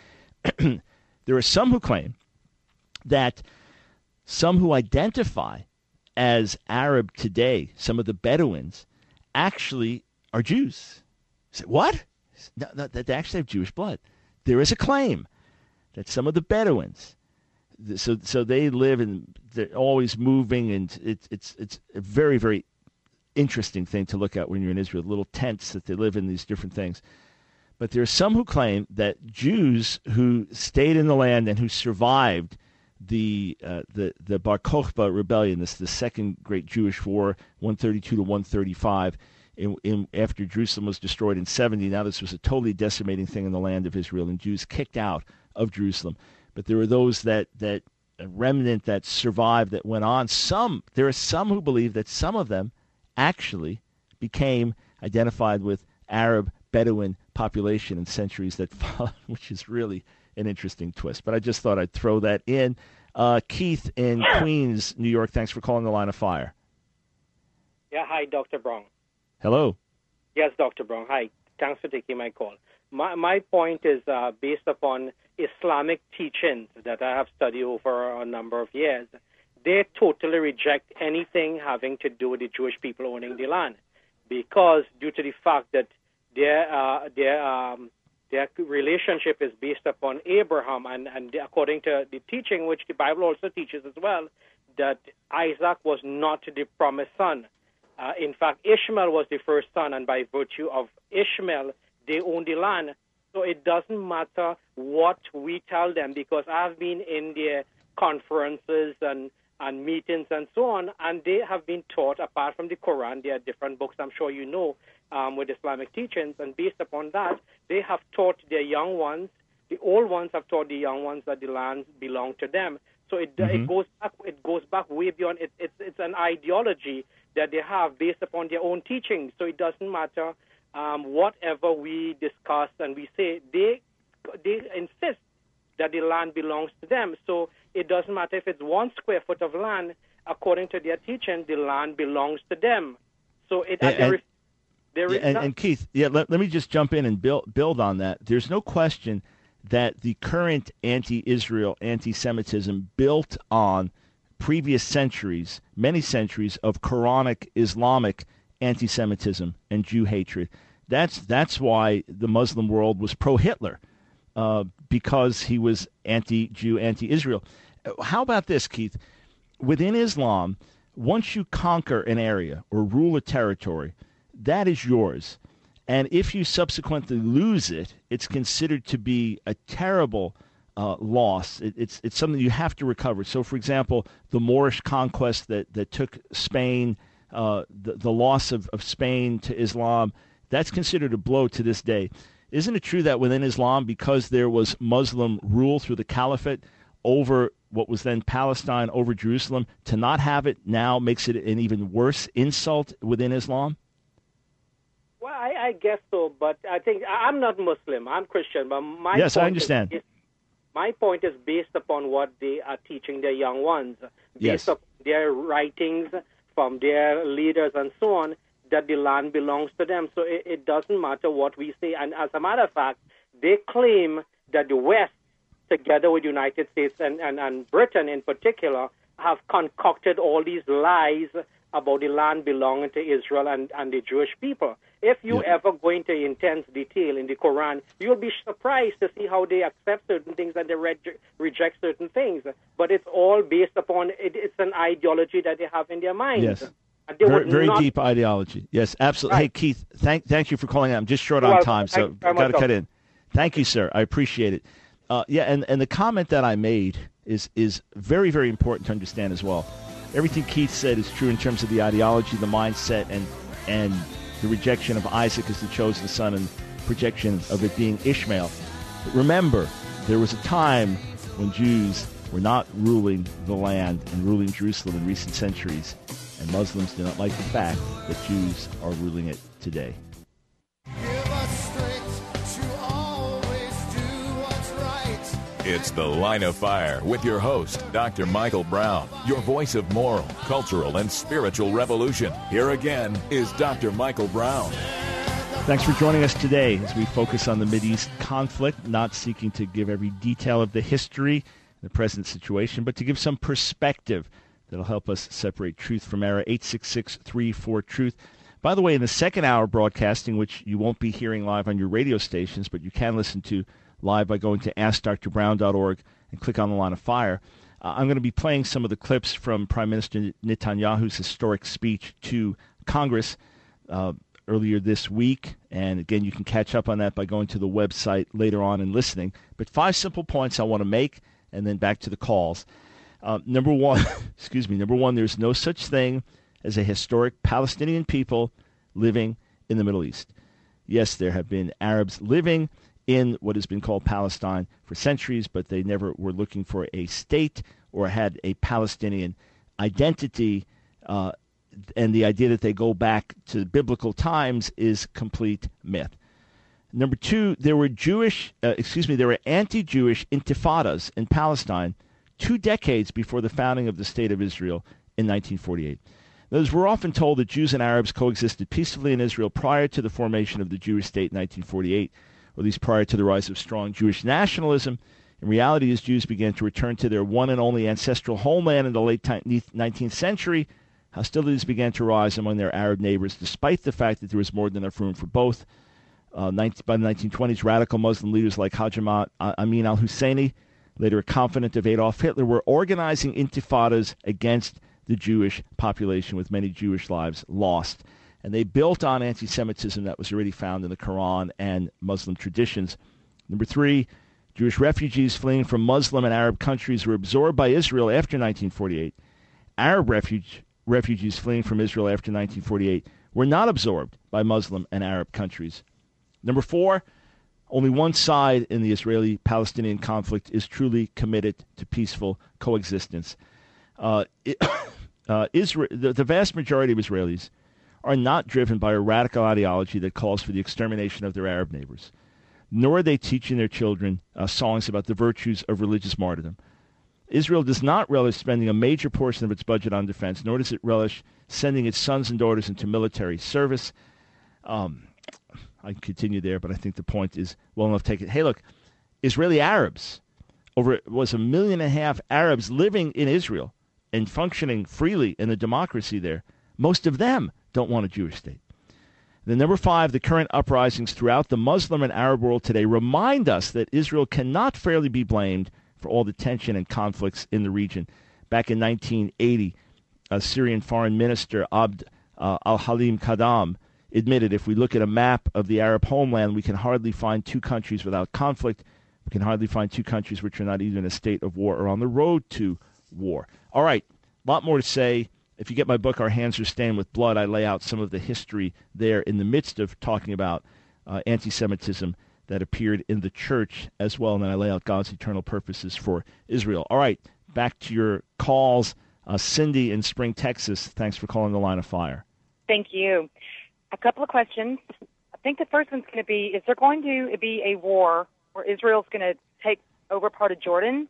There are some who claim that some who identify as Arab today, some of the Bedouins, actually are Jews. Say, what? No, no, that they actually have Jewish blood. There is a claim that some of the Bedouins, so so they live and they're always moving, and it's it's it's a very, very interesting thing to look at when you're in Israel, little tents that they live in, these different things. But there are some who claim that Jews who stayed in the land and who survived the uh, the the Bar Kokhba rebellion, this the second great Jewish war, one thirty-two to one thirty-five, in, in, after Jerusalem was destroyed in seventy. Now this was a totally decimating thing in the land of Israel, and Jews kicked out of Jerusalem. But there were those that that a remnant that survived, that went on. Some there are some who believe that some of them actually became identified with Arab Bedouin population in centuries that followed, which is really an interesting twist. But I just thought I'd throw that in. Uh, Keith in Queens, New York, thanks for calling the Line of Fire. Yeah, hi, Doctor Brown. Hello. Yes, Doctor Brown. Hi. Thanks for taking my call. My my point is uh, based upon Islamic teachings that I have studied over a number of years. They totally reject anything having to do with the Jewish people owning the land, because due to the fact that their uh, their um, their relationship is based upon Abraham, and, and according to the teaching, which the Bible also teaches as well, that Isaac was not the promised son. Uh, in fact, Ishmael was the first son, and by virtue of Ishmael, they own the land. So it doesn't matter what we tell them, because I've been in their conferences and and meetings and so on, and they have been taught, apart from the Quran, there are different books, I'm sure you know, um, with Islamic teachings, and based upon that, they have taught their young ones, the old ones have taught the young ones that the land belongs to them. So it mm-hmm. it goes back it goes back way beyond. It, it's it's an ideology that they have based upon their own teachings. So it doesn't matter um, whatever we discuss and we say. They they insist that the land belongs to them. So it doesn't matter if it's one square foot of land. According to their teaching, the land belongs to them. So it and, there is, there is and, and Keith, yeah, let, let me just jump in and build build on that. There's no question that the current anti-Israel, anti-Semitism built on previous centuries, many centuries of Quranic Islamic anti-Semitism and Jew hatred. That's that's why the Muslim world was pro-Hitler, uh, because he was anti-Jew, anti-Israel. How about this, Keith? Within Islam, once you conquer an area or rule a territory, that is yours. And if you subsequently lose it, it's considered to be a terrible uh, loss. It, it's it's something you have to recover. So, for example, the Moorish conquest that, that took Spain, uh, the, the loss of, of Spain to Islam, that's considered a blow to this day. Isn't it true that within Islam, because there was Muslim rule through the Caliphate over what was then Palestine, over Jerusalem, to not have it now makes it an even worse insult within Islam? Well, I, I guess so, but I think I'm not Muslim. I'm Christian, but my yes, point I understand. Is, my point is based upon what they are teaching their young ones, based yes. upon their writings from their leaders and so on, that the land belongs to them. So it, it doesn't matter what we say. And as a matter of fact, they claim that the West, together with the United States and, and, and Britain in particular, have concocted all these lies about the land belonging to Israel and, and the Jewish people. If you yeah. ever go into intense detail in the Quran, you'll be surprised to see how they accept certain things and they re- reject certain things. But it's all based upon, it, it's an ideology that they have in their minds. Yes. And they very would very not... deep ideology. Yes, absolutely. Right. Hey, Keith, thank thank you for calling out. I'm just short You're on welcome. time, so Thank you very got to much. cut in. Thank you, sir. I appreciate it. Uh, yeah, and, and the comment that I made is is very, very important to understand as well. Everything Keith said is true in terms of the ideology, the mindset, and and the rejection of Isaac as the chosen son and projection of it being Ishmael. But remember, there was a time when Jews were not ruling the land and ruling Jerusalem in recent centuries, and Muslims do not like the fact that Jews are ruling it today. It's The Line of Fire with your host, Doctor Michael Brown, your voice of moral, cultural, and spiritual revolution. Here again is Doctor Michael Brown. Thanks for joining us today as we focus on the Mideast conflict, not seeking to give every detail of the history, the present situation, but to give some perspective that'll help us separate truth from error. eight six six, three four, truth. By the way, in the second hour broadcasting, which you won't be hearing live on your radio stations, but you can listen to live by going to ask dr brown dot org and click on the Line of Fire. Uh, I'm going to be playing some of the clips from Prime Minister Netanyahu's historic speech to Congress uh, earlier this week. And again, you can catch up on that by going to the website later on and listening. But five simple points I want to make, and then back to the calls. Uh, number one, excuse me, number one, there's no such thing as a historic Palestinian people living in the Middle East. Yes, there have been Arabs living in what has been called Palestine for centuries, but they never were looking for a state or had a Palestinian identity, uh, and the idea that they go back to biblical times is complete myth. Number two, there were Jewish, uh, excuse me, there were anti-Jewish intifadas in Palestine two decades before the founding of the State of Israel in nineteen forty-eight. Those were often told that Jews and Arabs coexisted peacefully in Israel prior to the formation of the Jewish state in nineteen forty-eight, or at least prior to the rise of strong Jewish nationalism. In reality, as Jews began to return to their one and only ancestral homeland in the late nineteenth century, hostilities began to rise among their Arab neighbors, despite the fact that there was more than enough room for both. Uh, by the nineteen twenties, radical Muslim leaders like Hajj Amin al-Husseini, later a confidant of Adolf Hitler, were organizing intifadas against the Jewish population, with many Jewish lives lost. And they built on anti-Semitism that was already found in the Quran and Muslim traditions. Number three, Jewish refugees fleeing from Muslim and Arab countries were absorbed by Israel after nineteen forty-eight. Arab refuge, refugees fleeing from Israel after nineteen forty-eight were not absorbed by Muslim and Arab countries. Number four, only one side in the Israeli-Palestinian conflict is truly committed to peaceful coexistence. Uh, it, uh, Israel, the, the vast majority of Israelis are not driven by a radical ideology that calls for the extermination of their Arab neighbors, nor are they teaching their children uh, songs about the virtues of religious martyrdom. Israel does not relish spending a major portion of its budget on defense, nor does it relish sending its sons and daughters into military service. Um, I can continue there, but I think the point is well enough taken. Hey, look, Israeli Arabs, over was a million and a half Arabs living in Israel and functioning freely in the democracy there. Most of them don't want a Jewish state. Then number five, the current uprisings throughout the Muslim and Arab world today remind us that Israel cannot fairly be blamed for all the tension and conflicts in the region. Back in nineteen eighty, a Syrian foreign minister, Abd uh, al-Halim Kadam, admitted if we look at a map of the Arab homeland, we can hardly find two countries without conflict. We can hardly find two countries which are not either in a state of war or on the road to war. All right, a lot more to say. If you get my book, Our Hands Are Stained with Blood, I lay out some of the history there in the midst of talking about uh, anti-Semitism that appeared in the church as well, and then I lay out God's eternal purposes for Israel. All right, back to your calls. Uh, Cindy in Spring, Texas, thanks for calling the Line of Fire. Thank you. A couple of questions. I think the first one's going to be, is there going to be a war where Israel's going to take over part of Jordan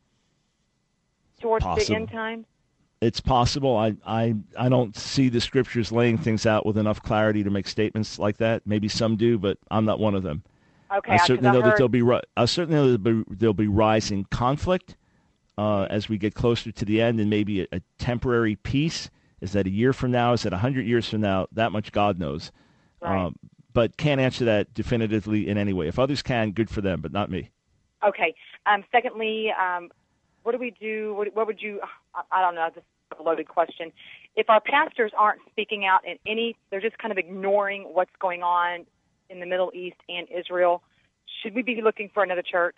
towards Possible. the end time? It's possible. I, I, I don't see the scriptures laying things out with enough clarity to make statements like that. Maybe some do, but I'm not one of them. Okay, I certainly know heard... that there'll be ri- I certainly know that there'll be, there'll be rising conflict uh, as we get closer to the end, and maybe a, a temporary peace. Is that a year from now? Is that a hundred years from now? That much God knows. Right. Um, but can't answer that definitively in any way. If others can, good for them, but not me. Okay. Um, secondly, um, what do we do? What, what would you? I, I don't know. This is a loaded question. If our pastors aren't speaking out in any, they're just kind of ignoring what's going on in the Middle East and Israel, should we be looking for another church?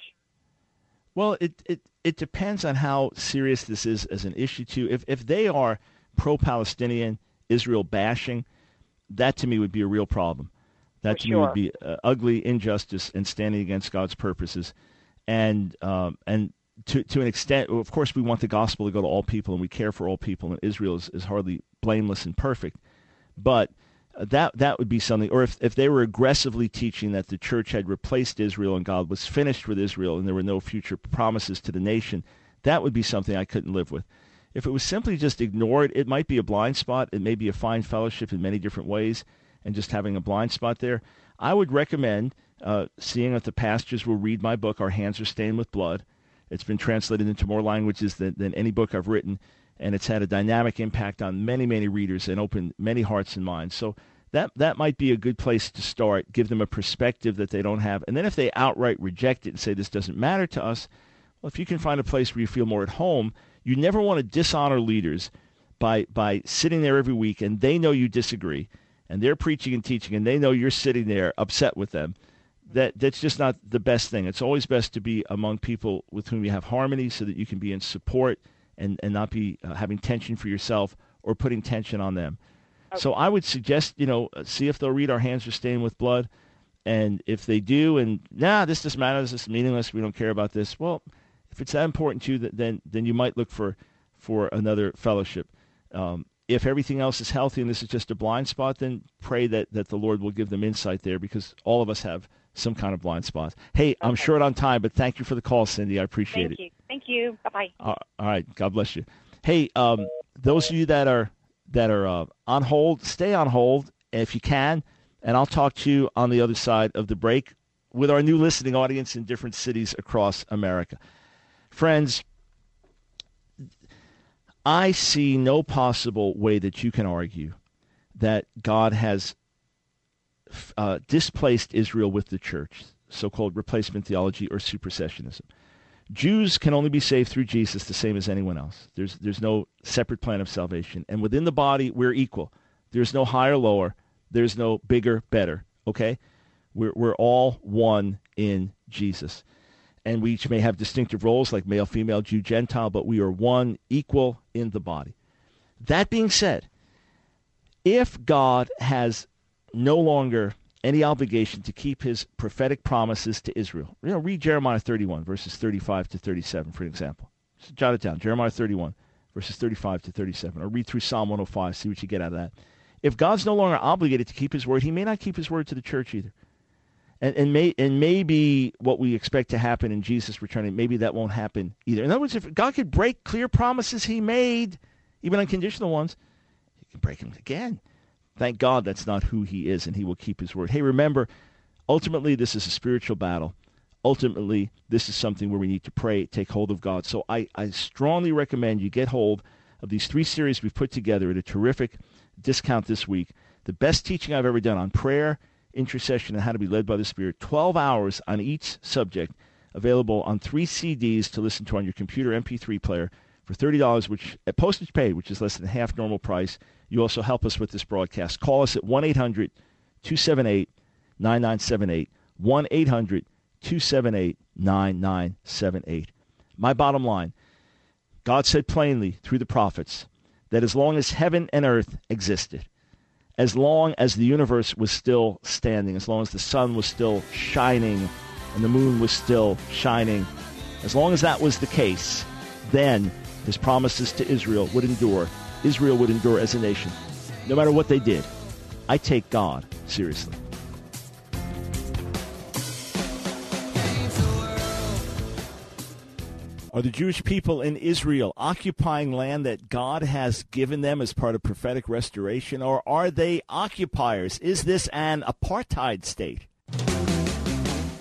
Well, it it, it depends on how serious this is as an issue, too. If if they are pro-Palestinian, Israel bashing, that to me would be a real problem. That For to sure. me would be uh, ugly injustice and standing against God's purposes. And um, and to to an extent, of course, we want the gospel to go to all people, and we care for all people, and Israel is, is hardly blameless and perfect. But that that would be something, or if, if they were aggressively teaching that the church had replaced Israel and God was finished with Israel and there were no future promises to the nation, that would be something I couldn't live with. If it was simply just ignored, it might be a blind spot. It may be a fine fellowship in many different ways, and just having a blind spot there. I would recommend uh, seeing if the pastors will read my book, Our Hands Are Stained with Blood. It's been translated into more languages than, than any book I've written, and it's had a dynamic impact on many, many readers and opened many hearts and minds. So that that might be a good place to start, give them a perspective that they don't have. And then if they outright reject it and say this doesn't matter to us, well, if you can find a place where you feel more at home, you never want to dishonor leaders by by sitting there every week and they know you disagree and they're preaching and teaching and they know you're sitting there upset with them. That that's just not the best thing. It's always best to be among people with whom you have harmony so that you can be in support and, and not be uh, having tension for yourself or putting tension on them. Okay. So I would suggest, you know, see if they'll read Our Hands Are Stained with Blood. And if they do, and, nah, this doesn't matter, this is meaningless, we don't care about this, well, if it's that important to you, then then you might look for, for another fellowship. Um, if everything else is healthy and this is just a blind spot, then pray that, that the Lord will give them insight there, because all of us have some kind of blind spots. Hey, okay. I'm short on time, but thank you for the call, Cindy. I appreciate thank it. You. Thank you. Bye-bye. Uh, all right. God bless you. Hey, um, those of you that are that are uh, on hold, stay on hold if you can, and I'll talk to you on the other side of the break with our new listening audience in different cities across America. Friends, I see no possible way that you can argue that God has uh, displaced Israel with the church, so-called replacement theology or supersessionism. Jews can only be saved through Jesus, the same as anyone else. There's there's no separate plan of salvation. And within the body, we're equal. There's no higher, lower. There's no bigger, better. Okay? We're we're all one in Jesus. And we each may have distinctive roles like male, female, Jew, Gentile, but we are one, equal in the body. That being said, if God has no longer any obligation to keep his prophetic promises to Israel, you know, read Jeremiah thirty-one, verses thirty-five to thirty-seven, for example. Just jot it down, Jeremiah thirty-one, verses thirty-five to thirty-seven, or read through Psalm one oh five, see what you get out of that. If God's no longer obligated to keep his word, he may not keep his word to the church either. And and, may, and maybe what we expect to happen in Jesus returning, maybe that won't happen either. In other words, if God could break clear promises he made, even unconditional ones, he can break them again. Thank God that's not who he is, and he will keep his word. Hey, remember, ultimately this is a spiritual battle. Ultimately, this is something where we need to pray, take hold of God. So I, I strongly recommend you get hold of these three series we've put together at a terrific discount this week. The best teaching I've ever done on prayer, intercession, and how to be led by the Spirit. twelve hours on each subject, available on three C Ds to listen to on your computer M P three player for thirty dollars, which at postage paid, which is less than half normal price. You also help us with this broadcast. Call us at one eight hundred two seven eight nine nine seven eight, one eight hundred two seven eight nine nine seven eight. My bottom line, God said plainly through the prophets that as long as heaven and earth existed, as long as the universe was still standing, as long as the sun was still shining and the moon was still shining, as long as that was the case, then his promises to Israel would endure. Israel would endure as a nation, no matter what they did. I take God seriously. Are the Jewish people in Israel occupying land that God has given them as part of prophetic restoration, or are they occupiers? Is this an apartheid state?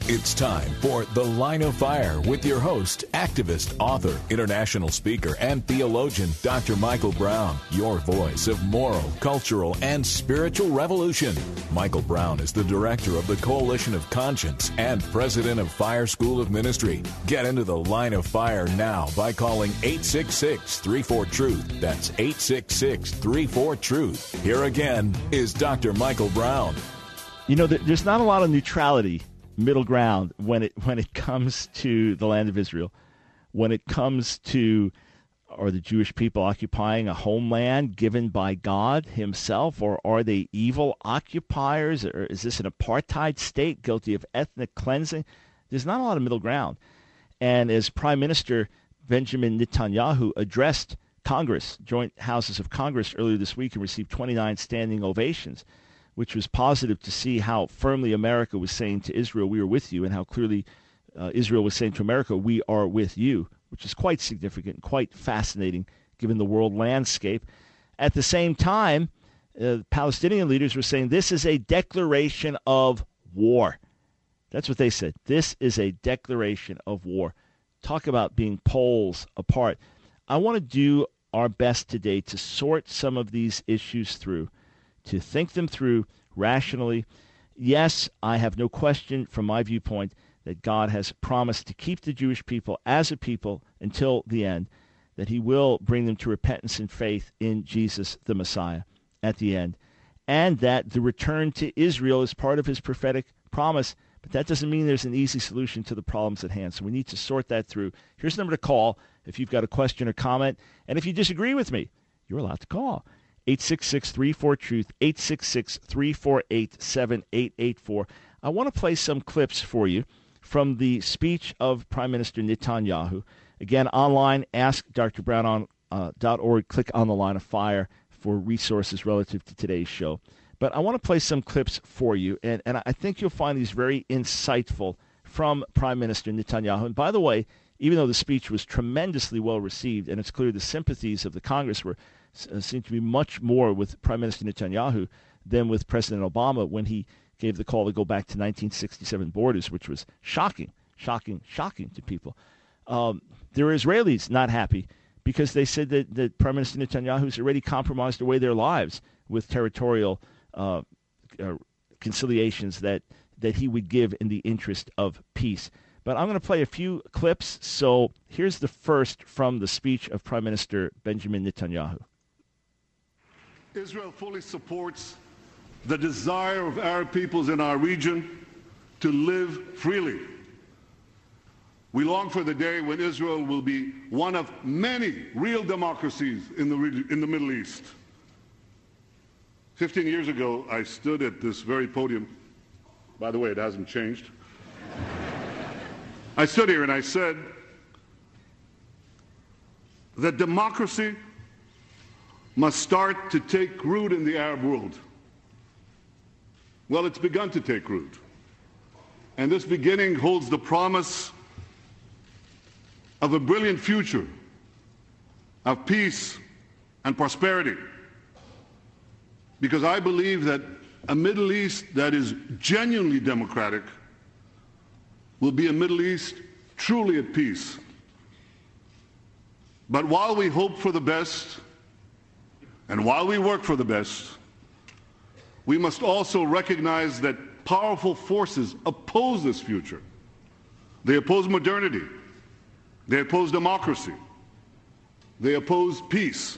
It's time for The Line of Fire with your host, activist, author, international speaker, and theologian, Doctor Michael Brown, your voice of moral, cultural, and spiritual revolution. Michael Brown is the director of the Coalition of Conscience and president of Fire School of Ministry. Get into The Line of Fire now by calling eight six six, three four, truth. That's eight six six, three four, truth. Here again is Doctor Michael Brown. You know, there's not a lot of neutrality, middle ground, when it when it comes to the land of Israel, when it comes to, are the Jewish people occupying a homeland given by God himself, or are they evil occupiers, or is this an apartheid state guilty of ethnic cleansing? There's not a lot of middle ground. And as Prime Minister Benjamin Netanyahu addressed Congress, joint houses of Congress earlier this week, and received twenty-nine standing ovations, which was positive to see how firmly America was saying to Israel, we are with you, and how clearly uh, Israel was saying to America, we are with you, which is quite significant and quite fascinating given the world landscape. At the same time, uh, Palestinian leaders were saying this is a declaration of war. That's what they said. This is a declaration of war. Talk about being poles apart. I want to do our best today to sort some of these issues through, to think them through rationally. Yes, I have no question from my viewpoint that God has promised to keep the Jewish people as a people until the end, that he will bring them to repentance and faith in Jesus the Messiah at the end, and that the return to Israel is part of his prophetic promise. But that doesn't mean there's an easy solution to the problems at hand. So we need to sort that through. Here's the number to call if you've got a question or comment. And if you disagree with me, you're allowed to call. eight six six, three four, truth, eight six six, three four eight, seven eight eight four. I want to play some clips for you from the speech of Prime Minister Netanyahu. Again, online, ask dr brown dot org. Click on the Line of Fire for resources relative to today's show. But I want to play some clips for you, and, and I think you'll find these very insightful from Prime Minister Netanyahu. And by the way, even though the speech was tremendously well received, and it's clear the sympathies of the Congress were uh, seem to be much more with Prime Minister Netanyahu than with President Obama when he gave the call to go back to nineteen sixty-seven borders, which was shocking, shocking, shocking to people. Um, there are Israelis not happy because they said that, that Prime Minister Netanyahu has already compromised away their lives with territorial uh, uh, conciliations that, that he would give in the interest of peace. But I'm going to play a few clips. So here's the first from the speech of Prime Minister Benjamin Netanyahu. Israel fully supports the desire of Arab peoples in our region to live freely. We long for the day when Israel will be one of many real democracies in the, in the Middle East. Fifteen years ago, I stood at this very podium. By the way, it hasn't changed. I stood here and I said that democracy must start to take root in the Arab world. Well, it's begun to take root. And this beginning holds the promise of a brilliant future of peace and prosperity. Because I believe that a Middle East that is genuinely democratic will be a Middle East truly at peace. But while we hope for the best, and while we work for the best, we must also recognize that powerful forces oppose this future. They oppose modernity. They oppose democracy. They oppose peace.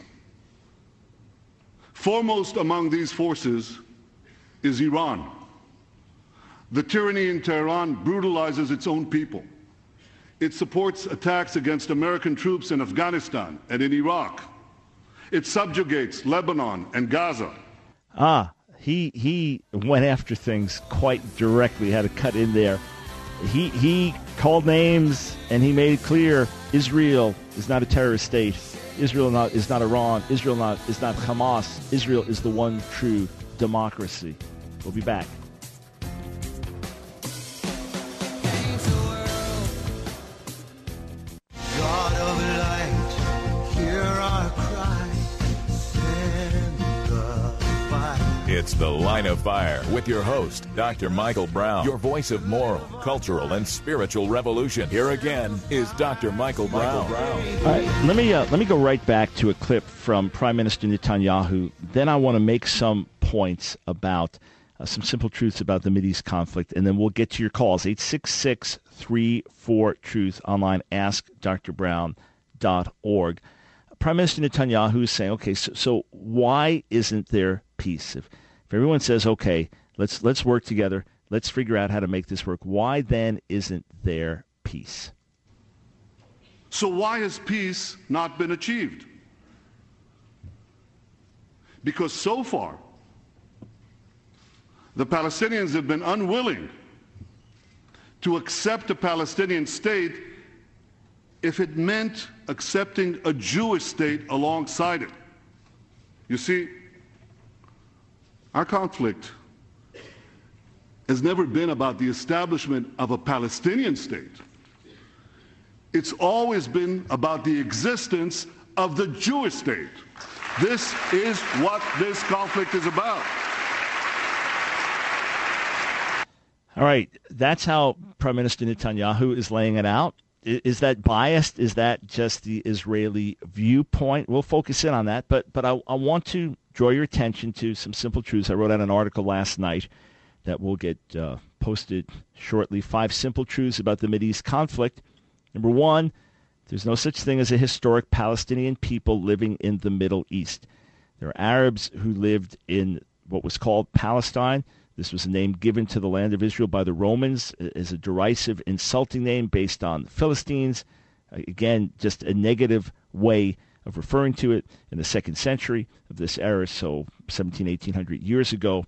Foremost among these forces is Iran. The tyranny in Tehran brutalizes its own people. It supports attacks against American troops in Afghanistan and in Iraq. It subjugates Lebanon and Gaza. Ah, he he went after things quite directly, had to cut in there. He he called names and he made it clear Israel is not a terrorist state. Israel not, is not Iran. Israel not, is not Hamas. Israel is the one true democracy. We'll be back. God of light, hear our cry, send the fire. It's The Line of Fire with your host, Doctor Michael Brown, your voice of moral, cultural, and spiritual revolution. Here again is Doctor Michael Brown. Michael Brown. All right, let me uh, let me go right back to a clip from Prime Minister Netanyahu. Then I want to make some points about uh, some simple truths about the Mideast conflict, and then we'll get to your calls. eight six six, three four, truth, online, ask dr brown dot org. Prime Minister Netanyahu is saying, okay, so, so why isn't there peace? If, if everyone says, okay, let's let's work together, let's figure out how to make this work, why then isn't there peace? So why has peace not been achieved? Because so far, the Palestinians have been unwilling to accept a Palestinian state if it meant accepting a Jewish state alongside it. You see, our conflict has never been about the establishment of a Palestinian state. It's always been about the existence of the Jewish state. This is what this conflict is about. All right, that's how Prime Minister Netanyahu is laying it out. Is that biased? Is that just the Israeli viewpoint? We'll focus in on that, but but I, I want to draw your attention to some simple truths. I wrote out an article last night that will get uh, posted shortly. Five simple truths about the Mideast conflict. Number one, there's no such thing as a historic Palestinian people living in the Middle East. There are Arabs who lived in what was called Palestine. This was a name given to the land of Israel by the Romans as a derisive, insulting name based on the Philistines. Again, just a negative way of referring to it in the second century of this era, so seventeen, eighteen hundred years ago.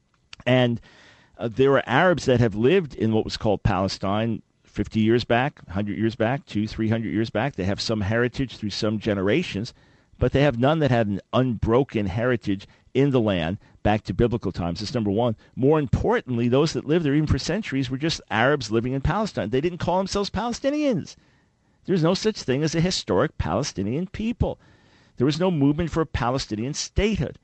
And uh, there were Arabs that have lived in what was called Palestine fifty years back, one hundred years back, two, three hundred years back. They have some heritage through some generations, but they have none that had an unbroken heritage in the land back to biblical times. That's number one. More importantly, those that lived there even for centuries were just Arabs living in Palestine. They didn't call themselves Palestinians. There's no such thing as a historic Palestinian people. There was no movement for a Palestinian statehood.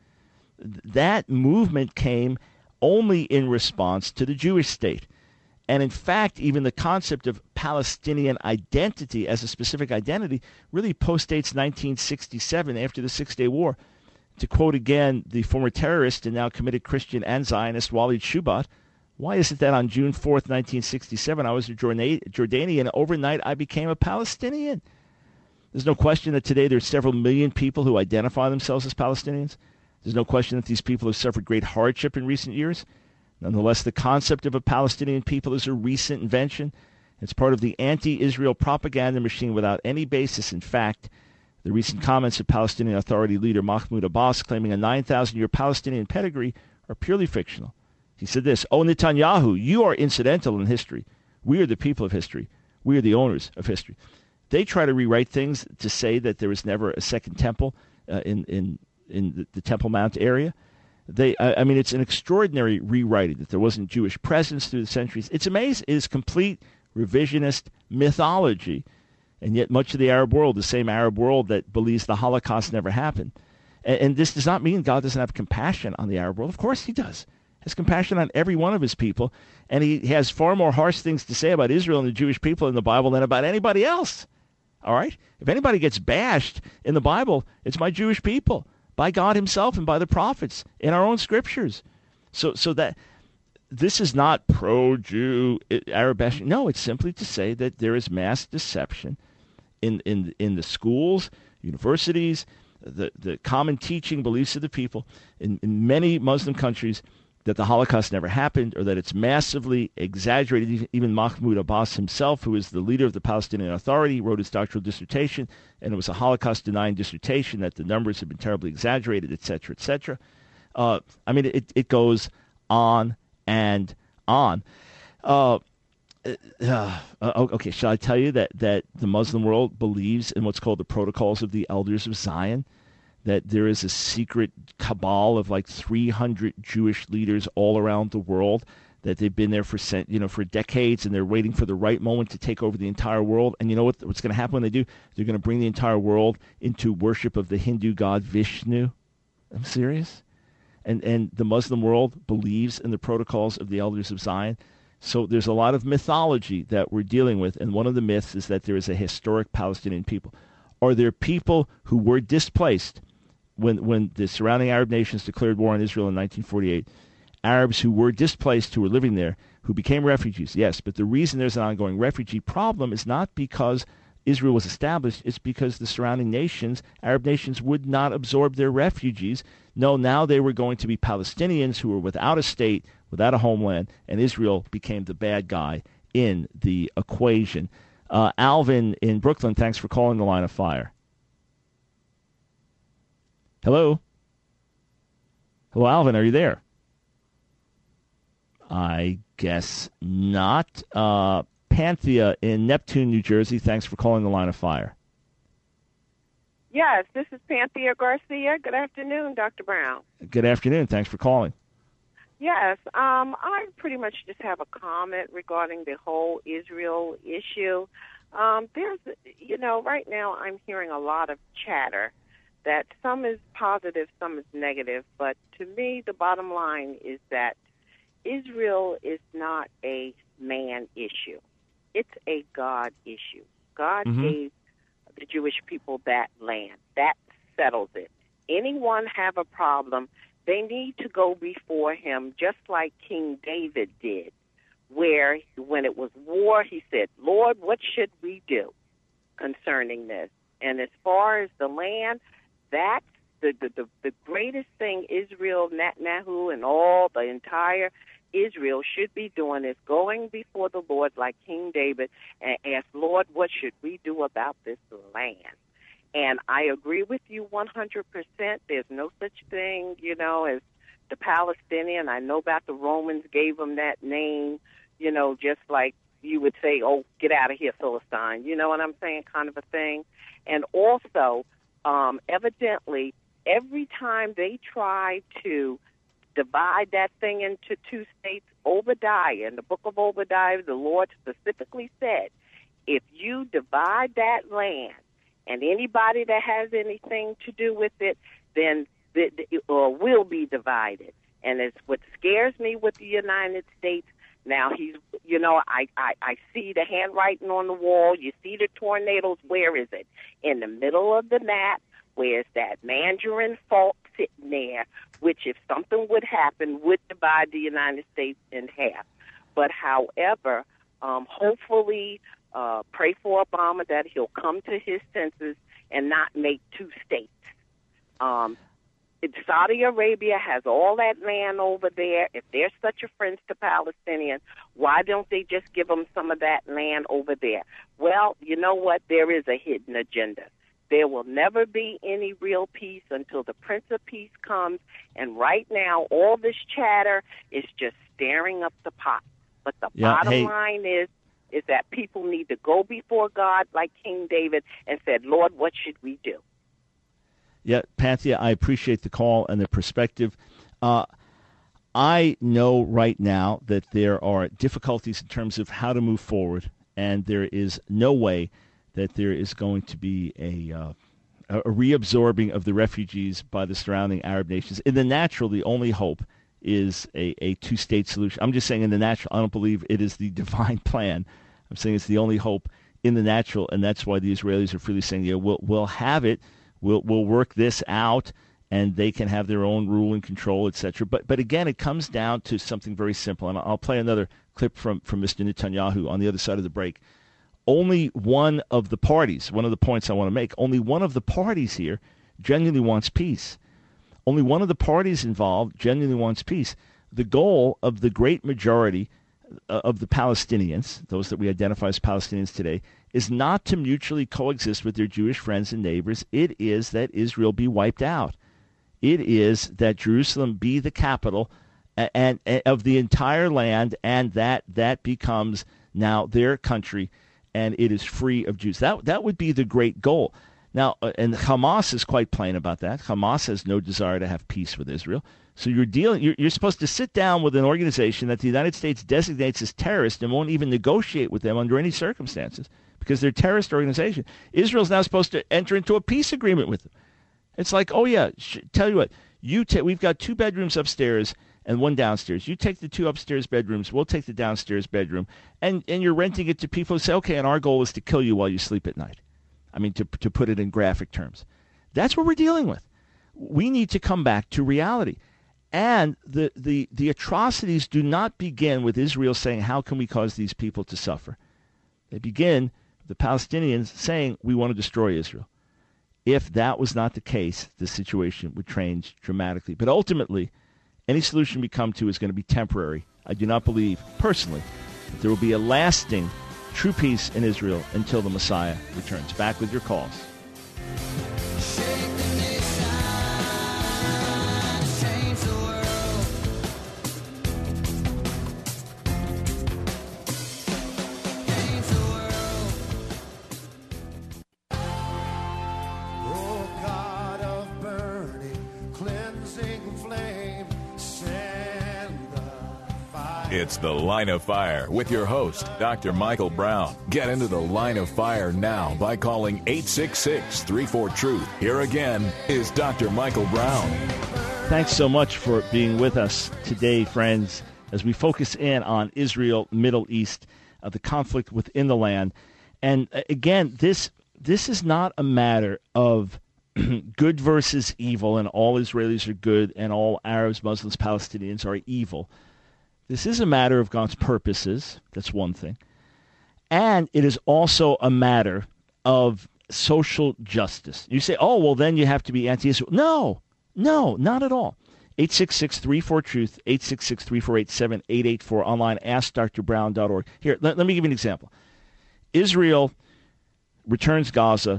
That movement came only in response to the Jewish state. And in fact, even the concept of Palestinian identity as a specific identity really postdates nineteen sixty-seven after the Six-Day War. To quote again the former terrorist and now committed Christian and Zionist Walid Shubat, why is it that on June fourth, nineteen sixty-seven, I was a Jordanian and overnight I became a Palestinian? There's no question that today there's several million people who identify themselves as Palestinians. There's no question that these people have suffered great hardship in recent years. Nonetheless, the concept of a Palestinian people is a recent invention. It's part of the anti-Israel propaganda machine without any basis in fact. The recent comments of Palestinian Authority leader Mahmoud Abbas claiming a nine thousand year Palestinian pedigree are purely fictional. He said this, "Oh, Netanyahu, you are incidental in history. We are the people of history. We are the owners of history." They try to rewrite things to say that there was never a second temple uh, in, in, in the, the Temple Mount area. They, I, I mean, it's an extraordinary rewriting that there wasn't Jewish presence through the centuries. It's amazing. It is complete revisionist mythology. And yet much of the Arab world, the same Arab world that believes the Holocaust never happened. And, and this does not mean God doesn't have compassion on the Arab world. Of course he does. He has compassion on every one of his people. And he has far more harsh things to say about Israel and the Jewish people in the Bible than about anybody else. All right? If anybody gets bashed in the Bible, it's my Jewish people, by God himself and by the prophets in our own scriptures. So, so that this is not pro-Jew Arab bashing. No, it's simply to say that there is mass deception in in in the schools, universities, the, the common teaching beliefs of the people in, in many Muslim countries that the Holocaust never happened or that it's massively exaggerated. Even Mahmoud Abbas himself, who is the leader of the Palestinian Authority, wrote his doctoral dissertation, and it was a Holocaust-denying dissertation that the numbers have been terribly exaggerated, et cetera, et cetera. Uh, I mean, it, it goes on and on. Uh, Uh, okay, shall I tell you that, that the Muslim world believes in what's called the Protocols of the Elders of Zion? That there is a secret cabal of like three hundred Jewish leaders all around the world, that they've been there for you know for decades, and they're waiting for the right moment to take over the entire world. And you know what, what's going to happen when they do? They're going to bring the entire world into worship of the Hindu god Vishnu. I'm serious. and, and the Muslim world believes in the protocols of the Elders of Zion. So there's a lot of mythology that we're dealing with, and one of the myths is that there is a historic Palestinian people. Are there people who were displaced when when the surrounding Arab nations declared war on Israel in nineteen forty-eight? Arabs who were displaced, who were living there, who became refugees, yes. But the reason there's an ongoing refugee problem is not because Israel was established, it's because the surrounding nations, Arab nations, would not absorb their refugees. No, now they were going to be Palestinians who were without a state, without a homeland, and Israel became the bad guy in the equation. Uh, Alvin in Brooklyn, thanks for calling the Line of Fire. Hello? Hello, Alvin, are you there? I guess not. Uh, Panthea in Neptune, New Jersey, thanks for calling the Line of Fire. Yes, this is Panthea Garcia. Good afternoon, Doctor Brown. Good afternoon. Thanks for calling. Yes, um, I pretty much just have a comment regarding the whole Israel issue. Um, there's, you know, right now I'm hearing a lot of chatter that some is positive, some is negative, but to me the bottom line is that Israel is not a man issue. It's a God issue. God mm-hmm. gave the Jewish people that land. That settles it. Anyone have a problem, they need to go before him just like King David did, where when it was war, he said, Lord, what should we do concerning this? And as far as the land, that's the, the, the, the greatest thing Israel, Netanyahu, and all the entire Israel should be doing is going before the Lord like King David and ask, Lord, what should we do about this land? And I agree with you one hundred percent. There's no such thing, you know, as the Palestinian. I know about the Romans gave them that name, you know, just like you would say, oh, get out of here, Philistine. You know what I'm saying? Kind of a thing. And also, um, evidently, every time they try to divide that thing into two states, Obadiah, in the book of Obadiah, the Lord specifically said, if you divide that land and anybody that has anything to do with it, then it uh, will be divided. And it's what scares me with the United States. Now, he's, you know, I, I, I see the handwriting on the wall. You see the tornadoes. Where is it? In the middle of the map, where's that Mandarin fault sitting there, which if something would happen, would divide the United States in half. But however, um, hopefully, uh, pray for Obama that he'll come to his senses and not make two states. Um, Saudi Arabia has all that land over there. If they're such a friend to Palestinians, why don't they just give them some of that land over there? Well, you know what? There is a hidden agenda. There will never be any real peace until the Prince of Peace comes. And right now, all this chatter is just stirring up the pot. But the yeah, bottom hey. line is, is that people need to go before God like King David and said, Lord, what should we do? Yeah, Panthea, I appreciate the call and the perspective. Uh, I know right now that there are difficulties in terms of how to move forward, and there is no way that there is going to be a, uh, a reabsorbing of the refugees by the surrounding Arab nations. In the natural, the only hope is a, a two-state solution. I'm just saying in the natural, I don't believe it is the divine plan. I'm saying it's the only hope in the natural, and that's why the Israelis are freely saying, yeah, we'll, we'll have it. We'll we'll work this out, and they can have their own rule and control, et cetera. But but again, it comes down to something very simple. And I'll play another clip from, from Mister Netanyahu on the other side of the break. Only one of the parties, one of the points I want to make, only one of the parties here genuinely wants peace. Only one of the parties involved genuinely wants peace. The goal of the great majority of the Palestinians, those that we identify as Palestinians today, is not to mutually coexist with their Jewish friends and neighbors. It is that Israel be wiped out. It is that Jerusalem be the capital and, and, and of the entire land, and that that becomes now their country, and it is free of Jews. That that would be the great goal. Now, uh, and Hamas is quite plain about that. Hamas has no desire to have peace with Israel. So you're dealing. You're, you're supposed to sit down with an organization that the United States designates as terrorist and won't even negotiate with them under any circumstances, because they're a terrorist organization. Israel's now supposed to enter into a peace agreement with them. It's like, oh, yeah, sh- tell you what, You ta- We've got two bedrooms upstairs and one downstairs. You take the two upstairs bedrooms. We'll take the downstairs bedroom. And, and you're renting it to people who say, okay, and our goal is to kill you while you sleep at night. I mean, to, to put it in graphic terms. That's what we're dealing with. We need to come back to reality. And the, the, the atrocities do not begin with Israel saying, how can we cause these people to suffer? They begin with the Palestinians saying, we want to destroy Israel. If that was not the case, the situation would change dramatically. But ultimately, any solution we come to is going to be temporary. I do not believe, personally, that there will be a lasting, true peace in Israel until the Messiah returns. Back with your calls. It's The Line of Fire with your host, Doctor Michael Brown. Get into the Line of Fire now by calling eight six six, three four, truth. Here again is Doctor Michael Brown. Thanks so much for being with us today, friends, as we focus in on Israel, Middle East, uh, the conflict within the land. And uh, again, this this is not a matter of good versus evil, and all Israelis are good, and all Arabs, Muslims, Palestinians are evil. This is a matter of God's purposes. That's one thing. And it is also a matter of social justice. You say, oh, well, then you have to be anti-Israel. No, no, not at all. eight six six, three four, truth, eight six six, three four eight, seven eight eight four, online, ask dr brown dot org. Here, let, let me give you an example. Israel returns Gaza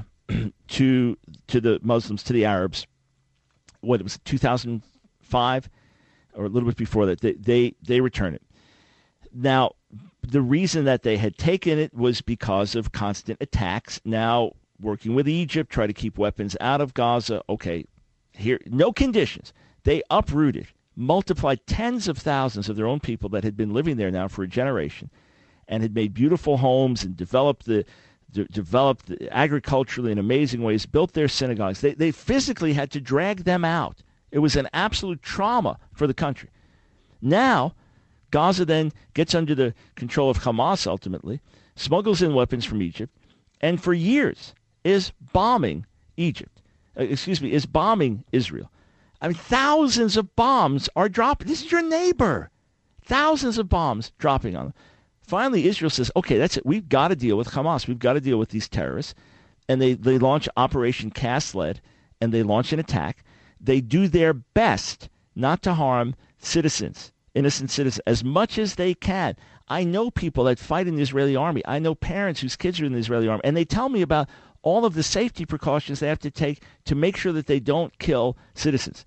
to to the Muslims, to the Arabs, what, it was two thousand five? Or a little bit before that, they, they they return it. Now, the reason that they had taken it was because of constant attacks. Now, working with Egypt, try to keep weapons out of Gaza. Okay, here, no conditions. They uprooted, multiplied tens of thousands of their own people that had been living there now for a generation, and had made beautiful homes and developed the de- developed agriculturally in amazing ways, built their synagogues. They they physically had to drag them out. It was an absolute trauma for the country. Now, Gaza then gets under the control of Hamas ultimately, smuggles in weapons from Egypt, and for years is bombing Egypt. Uh, excuse me, is bombing Israel. I mean, thousands of bombs are dropping. This is your neighbor. Thousands of bombs dropping on them. Finally, Israel says, okay, that's it. We've got to deal with Hamas. We've got to deal with these terrorists. And they, they launch Operation Cast Lead, and they launch an attack. They do their best not to harm citizens, innocent citizens, as much as they can. I know people that fight in the Israeli army. I know parents whose kids are in the Israeli army, and they tell me about all of the safety precautions they have to take to make sure that they don't kill citizens,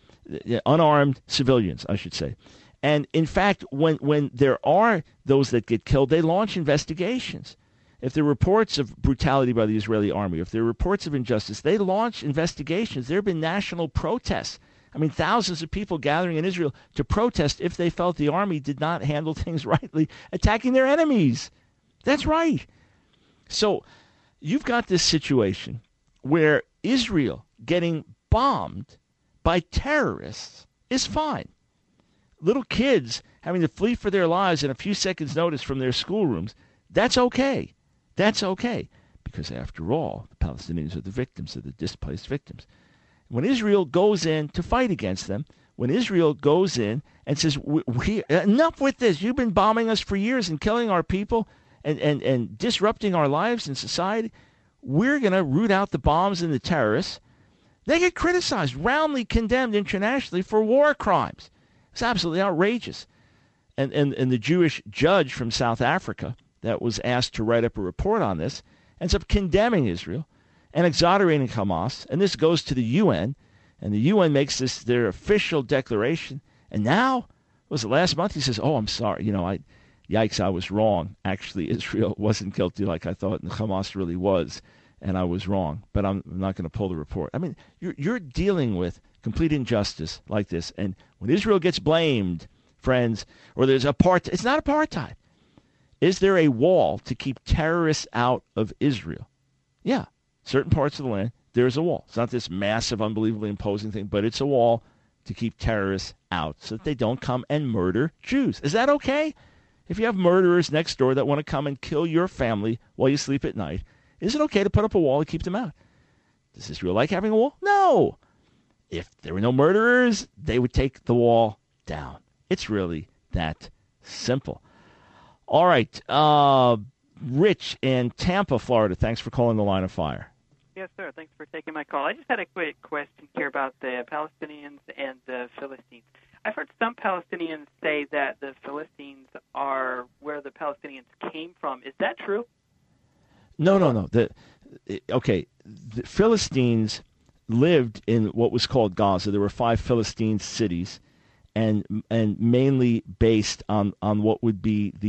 unarmed civilians, I should say. And in fact, when, when there are those that get killed, they launch investigations. If there are reports of brutality by the Israeli army, if there are reports of injustice, they launch investigations. There have been national protests. I mean, thousands of people gathering in Israel to protest if they felt the army did not handle things rightly, attacking their enemies. That's right. So you've got this situation where Israel getting bombed by terrorists is fine. Little kids having to flee for their lives in a few seconds' notice from their schoolrooms, that's okay. That's okay, because after all, the Palestinians are the victims, are the displaced victims. When Israel goes in to fight against them, when Israel goes in and says, we, we, enough with this, you've been bombing us for years and killing our people and, and, and disrupting our lives and society, we're going to root out the bombs and the terrorists. They get criticized, roundly condemned internationally for war crimes. It's absolutely outrageous. And, and, and the Jewish judge from South Africa that was asked to write up a report on this ends up condemning Israel and exonerating Hamas. And this goes to the U N, and the U N makes this their official declaration. And now, was it last month? He says, oh, I'm sorry. You know, I, yikes, I was wrong. Actually, Israel wasn't guilty like I thought, and Hamas really was, and I was wrong. But I'm not going to pull the report. I mean, you're, you're dealing with complete injustice like this. And when Israel gets blamed, friends, or there's apartheid, it's not apartheid. Is there a wall to keep terrorists out of Israel? Yeah, certain parts of the land, there's a wall. It's not this massive, unbelievably imposing thing, but it's a wall to keep terrorists out so that they don't come and murder Jews. Is that okay? If you have murderers next door that want to come and kill your family while you sleep at night, is it okay to put up a wall and keep them out? Does Israel like having a wall? No. If there were no murderers, they would take the wall down. It's really that simple. All right. Uh, Rich in Tampa, Florida, thanks for calling the Line of Fire. Yes, sir. Thanks for taking my call. I just had a quick question here about the Palestinians and the Philistines. I've heard some Palestinians say that the Philistines are where the Palestinians came from. Is that true? No, no, no. The, okay, the Philistines lived in what was called Gaza. There were five Philistine cities, and and mainly based on, on what would be the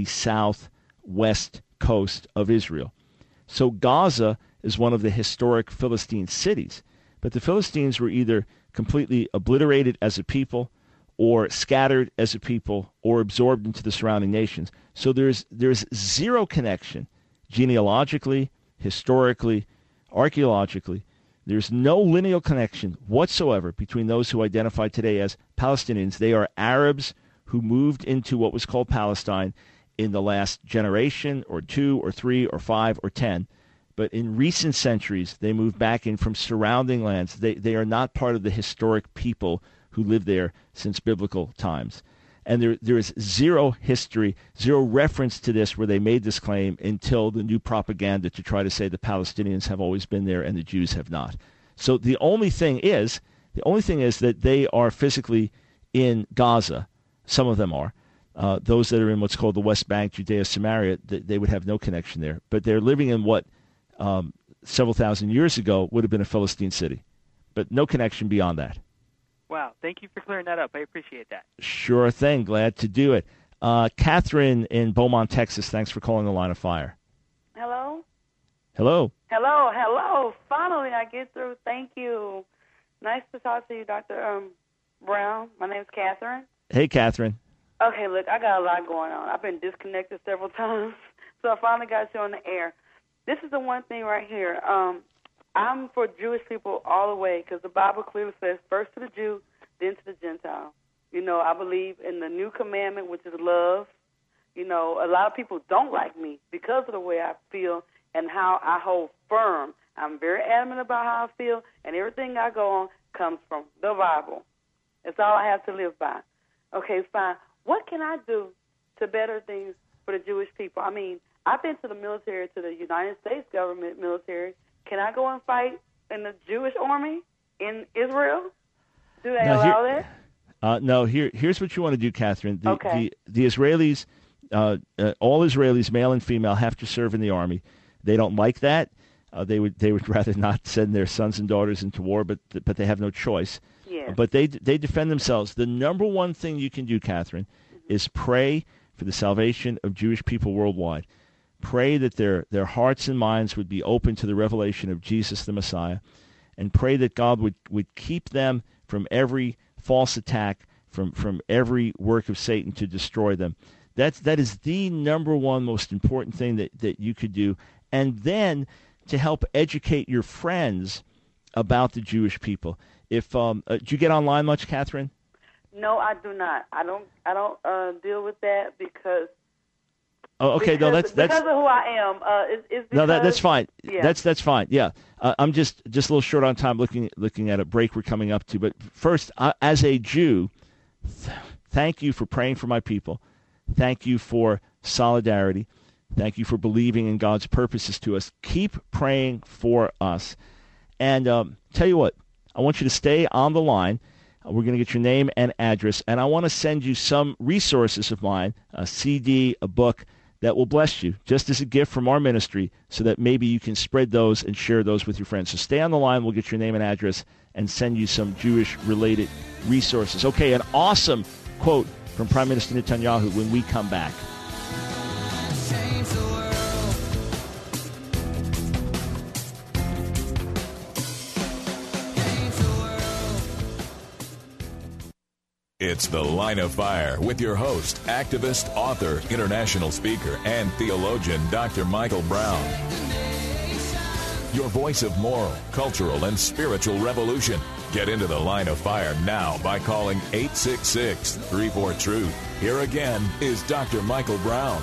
southwest coast of Israel. So Gaza is one of the historic Philistine cities, but the Philistines were either completely obliterated as a people or scattered as a people or absorbed into the surrounding nations. So there's there's zero connection genealogically, historically, archaeologically. There's no lineal connection whatsoever between those who identify today as Palestinians. They are Arabs who moved into what was called Palestine in the last generation or two or three or five or ten. But in recent centuries, they moved back in from surrounding lands. They, they are not part of the historic people who lived there since biblical times. And there there is zero history, zero reference to this where they made this claim until the new propaganda to try to say the Palestinians have always been there and the Jews have not. So the only thing is, the only thing is that they are physically in Gaza. Some of them are. Uh, those that are in what's called the West Bank, Judea, Samaria, they, they would have no connection there. But they're living in what um, several thousand years ago would have been a Philistine city. But no connection beyond that. Wow. Thank you for clearing that up. I appreciate that. Sure thing. Glad to do it. Uh, Catherine in Beaumont, Texas, thanks for calling the Line of Fire. Hello? Hello. Hello, hello. Finally, I get through. Thank you. Nice to talk to you, Doctor Um, Brown. My name is Catherine. Hey, Catherine. Okay, look, I got a lot going on. I've been disconnected several times, so I finally got you on the air. This is the one thing right here. Um, I'm for Jewish people all the way because the Bible clearly says first to the Jew, then to the Gentile. You know, I believe in the new commandment, which is love. You know, a lot of people don't like me because of the way I feel and how I hold firm. I'm very adamant about how I feel, and everything I go on comes from the Bible. It's all I have to live by. Okay, fine. What can I do to better things for the Jewish people? I mean, I've been to the military, to the United States government military. Can I go and fight in the Jewish army in Israel? Do they now allow here, that? Uh, no, here, here's what you want to do, Catherine. The, Okay. the, the Israelis, uh, uh, all Israelis, male and female, have to serve in the army. They don't like that. Uh, they would they would rather not send their sons and daughters into war, but but they have no choice. Yes. But they they defend themselves. The number one thing you can do, Catherine, mm-hmm. is pray for the salvation of Jewish people worldwide. Pray that their, their hearts and minds would be open to the revelation of Jesus the Messiah, and pray that God would, would keep them from every false attack, from, from every work of Satan to destroy them. That's, that is the number one most important thing that, that you could do. And then to help educate your friends about the Jewish people. If um, uh, do you get online much, Catherine? No, I do not. I don't. I don't uh, deal with that because. Oh, okay. Because, no, that's that's because of who I am. Uh, it's, it's because, no, that that's fine. Yeah. That's that's fine. Yeah, uh, I'm just just a little short on time. Looking looking at a break we're coming up to. But first, uh, as a Jew, th- thank you for praying for my people. Thank you for solidarity. Thank you for believing in God's purposes to us. Keep praying for us. And um, tell you what, I want you to stay on the line. Uh, we're going to get your name and address, and I want to send you some resources of mine, a C D, a book, that will bless you, just as a gift from our ministry, so that maybe you can spread those and share those with your friends. So stay on the line. We'll get your name and address and send you some Jewish-related resources. Okay, an awesome quote from Prime Minister Netanyahu when we come back. It's The Line of Fire with your host, activist, author, international speaker, and theologian, Doctor Michael Brown. Your voice of moral, cultural, and spiritual revolution. Get into the line of fire now by calling eight six six, three four, truth. Here again is Doctor Michael Brown.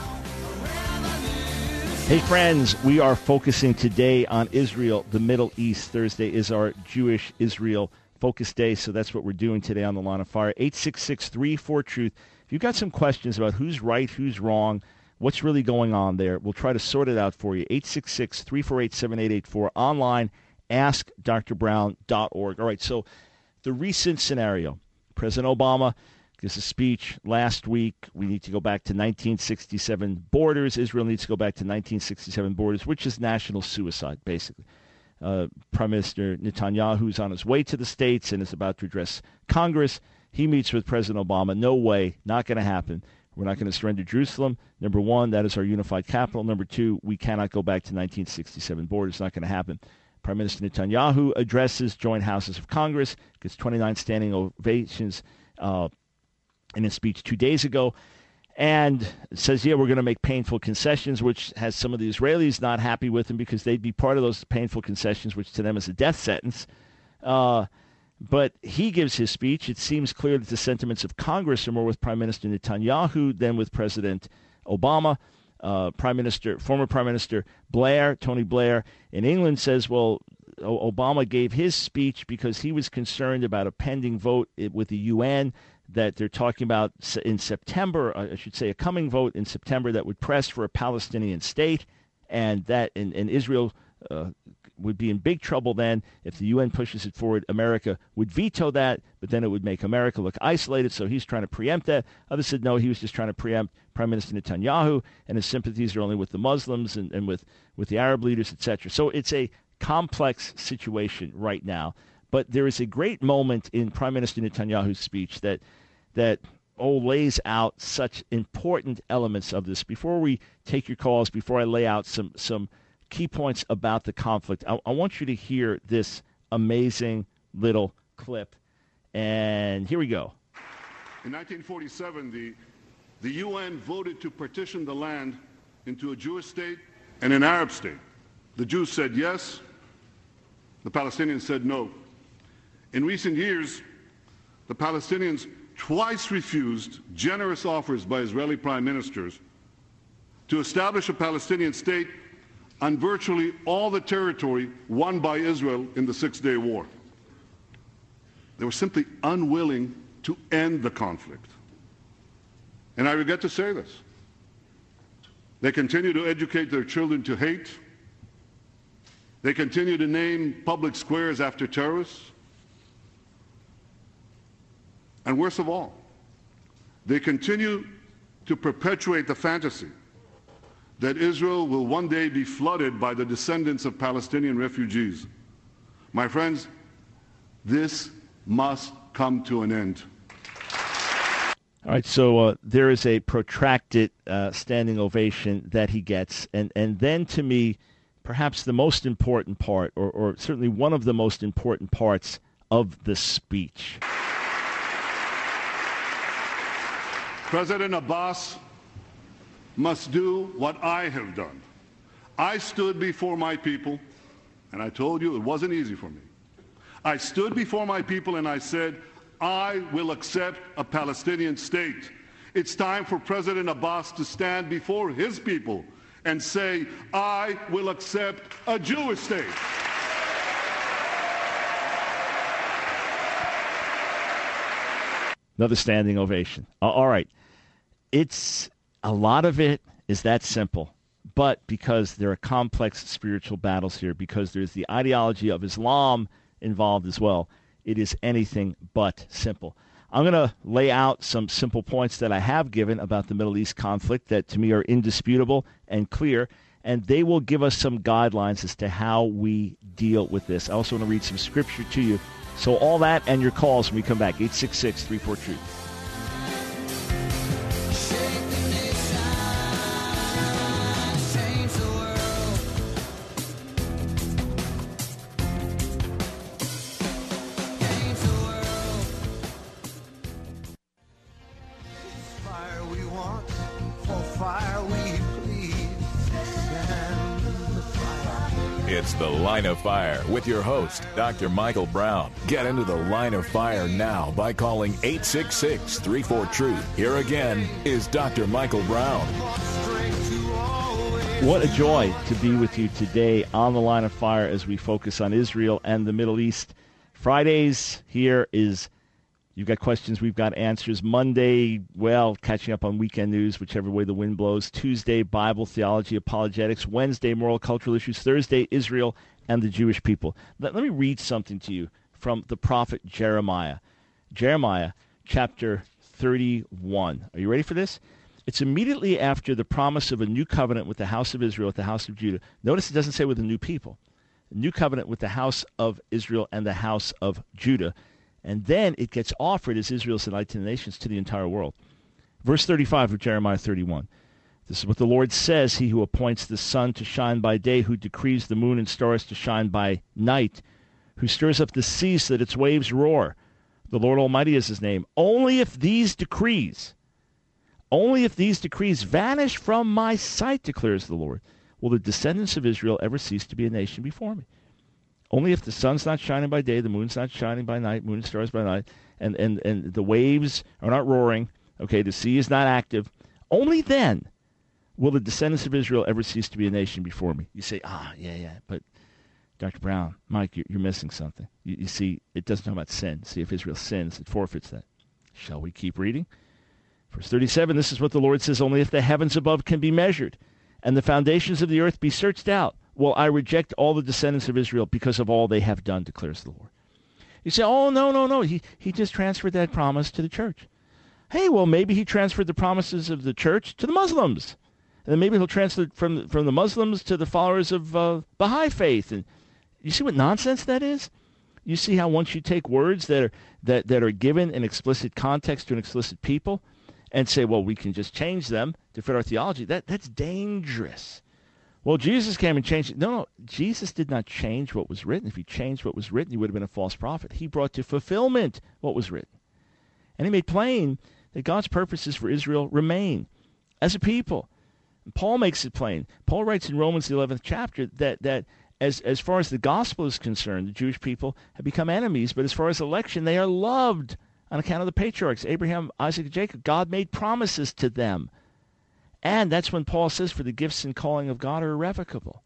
Hey friends, we are focusing today on Israel, the Middle East. Thursday is our Jewish Israel Focus Day, so that's what we're doing today on the Line of Fire. eight six six, three four, truth. If you've got some questions about who's right, who's wrong, what's really going on there, we'll try to sort it out for you. eight six six, three four eight, seven eight eight four. Online, ask dr brown dot org. All right, so the recent scenario. President Obama gives a speech last week. We need to go back to nineteen sixty-seven borders. Israel needs to go back to nineteen sixty-seven borders, which is national suicide, basically. Uh, Prime Minister Netanyahu is on his way to the States and is about to address Congress. He meets with President Obama. No way, not going to happen. We're not going to surrender Jerusalem. Number one, that is our unified capital. Number two, we cannot go back to nineteen sixty-seven borders. It's not going to happen. Prime Minister Netanyahu addresses joint houses of Congress, gets twenty-nine standing ovations uh, in his speech two days ago, and says, yeah, we're going to make painful concessions, which has some of the Israelis not happy with him because they'd be part of those painful concessions, which to them is a death sentence. Uh, but he gives his speech. It seems clear that the sentiments of Congress are more with Prime Minister Netanyahu than with President Obama. Uh, Prime Minister, former Prime Minister Blair, Tony Blair in England says, well, o- Obama gave his speech because he was concerned about a pending vote with the U N that they're talking about in September, I should say a coming vote in September that would press for a Palestinian state, and that and, and Israel uh, would be in big trouble then if the U N pushes it forward. America would veto that, but then it would make America look isolated, so he's trying to preempt that. Others said no, he was just trying to preempt Prime Minister Netanyahu, and his sympathies are only with the Muslims and, and with, with the Arab leaders, et cetera. So it's a complex situation right now. But there is a great moment in Prime Minister Netanyahu's speech that that oh lays out such important elements of this. Before we take your calls, before I lay out some some key points about the conflict, I, I want you to hear this amazing little clip. And here we go. In nineteen forty-seven, the, the U N voted to partition the land into a Jewish state and an Arab state. The Jews said yes. The Palestinians said no. In recent years, the Palestinians twice refused generous offers by Israeli prime ministers to establish a Palestinian state on virtually all the territory won by Israel in the Six-Day War. They were simply unwilling to end the conflict. And I regret to say this. They continue to educate their children to hate. They continue to name public squares after terrorists. And worst of all, they continue to perpetuate the fantasy that Israel will one day be flooded by the descendants of Palestinian refugees. My friends, this must come to an end. All right, so uh, there is a protracted uh, standing ovation that he gets. And, and then to me, perhaps the most important part, or, or certainly one of the most important parts of the speech. President Abbas must do what I have done. I stood before my people, and I told you it wasn't easy for me. I stood before my people and I said, I will accept a Palestinian state. It's time for President Abbas to stand before his people and say, I will accept a Jewish state. Another standing ovation. All right. It's a lot of it is that simple. But because there are complex spiritual battles here, because there's the ideology of Islam involved as well, it is anything but simple. I'm going to lay out some simple points that I have given about the Middle East conflict that to me are indisputable and clear, and they will give us some guidelines as to how we deal with this. I also want to read some scripture to you. So all that and your calls when we come back, eight six six, three four, truth. It's The Line of Fire with your host, Doctor Michael Brown. Get into the Line of Fire now by calling eight six six, three four, truth. Here again is Doctor Michael Brown. What a joy to be with you today on The Line of Fire as we focus on Israel and the Middle East. Fridays here is you've got questions, we've got answers. Monday, well, catching up on weekend news, whichever way the wind blows. Tuesday, Bible, theology, apologetics. Wednesday, moral, cultural issues. Thursday, Israel and the Jewish people. Let, let me read something to you from the prophet Jeremiah. Jeremiah, chapter thirty-one. Are you ready for this? It's immediately after the promise of a new covenant with the house of Israel, with the house of Judah. Notice it doesn't say with a new people. A new covenant with the house of Israel and the house of Judah. And then it gets offered as Israel's light to the nations, to the entire world. Verse thirty-five of Jeremiah thirty-one. This is what the Lord says, he who appoints the sun to shine by day, who decrees the moon and stars to shine by night, who stirs up the sea so that its waves roar. The Lord Almighty is his name. Only if these decrees, only if these decrees vanish from my sight, declares the Lord, will the descendants of Israel ever cease to be a nation before me. Only if the sun's not shining by day, the moon's not shining by night, moon and stars by night, and, and, and the waves are not roaring, okay, the sea is not active, only then will the descendants of Israel ever cease to be a nation before me. You say, ah, yeah, yeah, but Doctor Brown, Mike, you're, you're missing something. You, you see, it doesn't talk about sin. See, if Israel sins, it forfeits that. Shall we keep reading? Verse thirty-seven, this is what the Lord says, only if the heavens above can be measured, and the foundations of the earth be searched out, will I reject all the descendants of Israel because of all they have done, declares the Lord. You say, oh, no, no, no. He, he just transferred that promise to the church. Hey, well, maybe he transferred the promises of the church to the Muslims. And then maybe he'll transfer it from, from the Muslims to the followers of uh, Baha'i faith. And you see what nonsense that is? You see how once you take words that are, that, that are given in explicit context to an explicit people and say, well, we can just change them to fit our theology, that, that's dangerous. Well, Jesus came and changed it. No, no, Jesus did not change what was written. If he changed what was written, he would have been a false prophet. He brought to fulfillment what was written. And he made plain that God's purposes for Israel remain as a people. And Paul makes it plain. Paul writes in Romans, the eleventh chapter, that, that as, as far as the gospel is concerned, the Jewish people have become enemies, but as far as election, they are loved on account of the patriarchs, Abraham, Isaac, and Jacob. God made promises to them. And that's when Paul says, for the gifts and calling of God are irrevocable.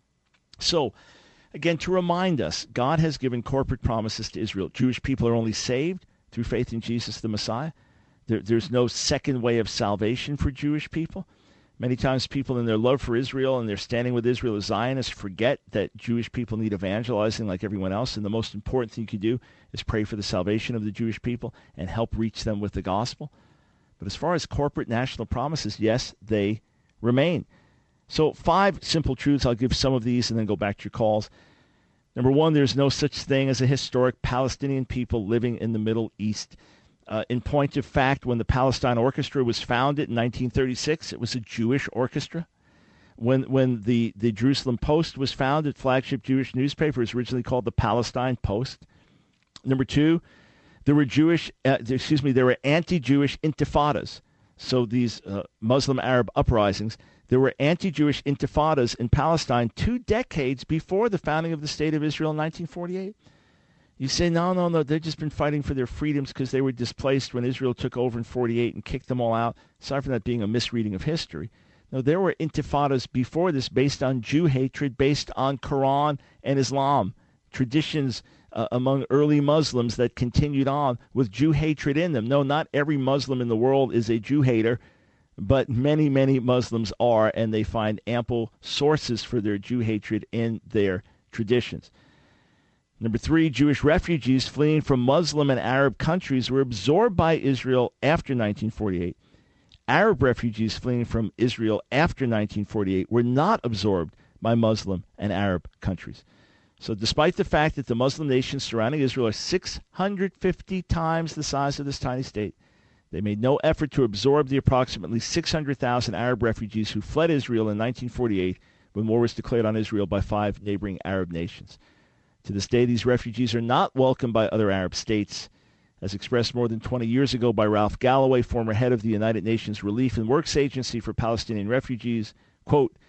So, again, to remind us, God has given corporate promises to Israel. Jewish people are only saved through faith in Jesus the Messiah. There, there's no second way of salvation for Jewish people. Many times people in their love for Israel and their standing with Israel as Zionists forget that Jewish people need evangelizing like everyone else. And the most important thing you can do is pray for the salvation of the Jewish people and help reach them with the gospel. But as far as corporate national promises, yes, they remain. So five simple truths. I'll give some of these and then go back to your calls. Number one, there's no such thing as a historic Palestinian people living in the Middle East. Uh, in point of fact, when the Palestine Orchestra was founded in nineteen thirty-six, it was a Jewish orchestra. When when the, the Jerusalem Post was founded, flagship Jewish newspaper, was originally called the Palestine Post. Number two, There were Jewish, uh, excuse me, there were anti-Jewish intifadas. So these uh, Muslim Arab uprisings, there were anti-Jewish intifadas in Palestine two decades before the founding of the State of Israel in nineteen forty-eight. You say, no, no, no, they've just been fighting for their freedoms because they were displaced when Israel took over in forty-eight and kicked them all out. Aside from that being a misreading of history. No, there were intifadas before this based on Jew hatred, based on Quran and Islam, traditions Uh, among early Muslims that continued on with Jew hatred in them. No, not every Muslim in the world is a Jew hater, but many, many Muslims are, and they find ample sources for their Jew hatred in their traditions. Number three, Jewish refugees fleeing from Muslim and Arab countries were absorbed by Israel after nineteen forty-eight. Arab refugees fleeing from Israel after nineteen forty-eight were not absorbed by Muslim and Arab countries. So despite the fact that the Muslim nations surrounding Israel are six hundred fifty times the size of this tiny state, they made no effort to absorb the approximately six hundred thousand Arab refugees who fled Israel in nineteen forty-eight when war was declared on Israel by five neighboring Arab nations. To this day, these refugees are not welcomed by other Arab states. As expressed more than twenty years ago by Ralph Galloway, former head of the United Nations Relief and Works Agency for Palestinian Refugees, quote,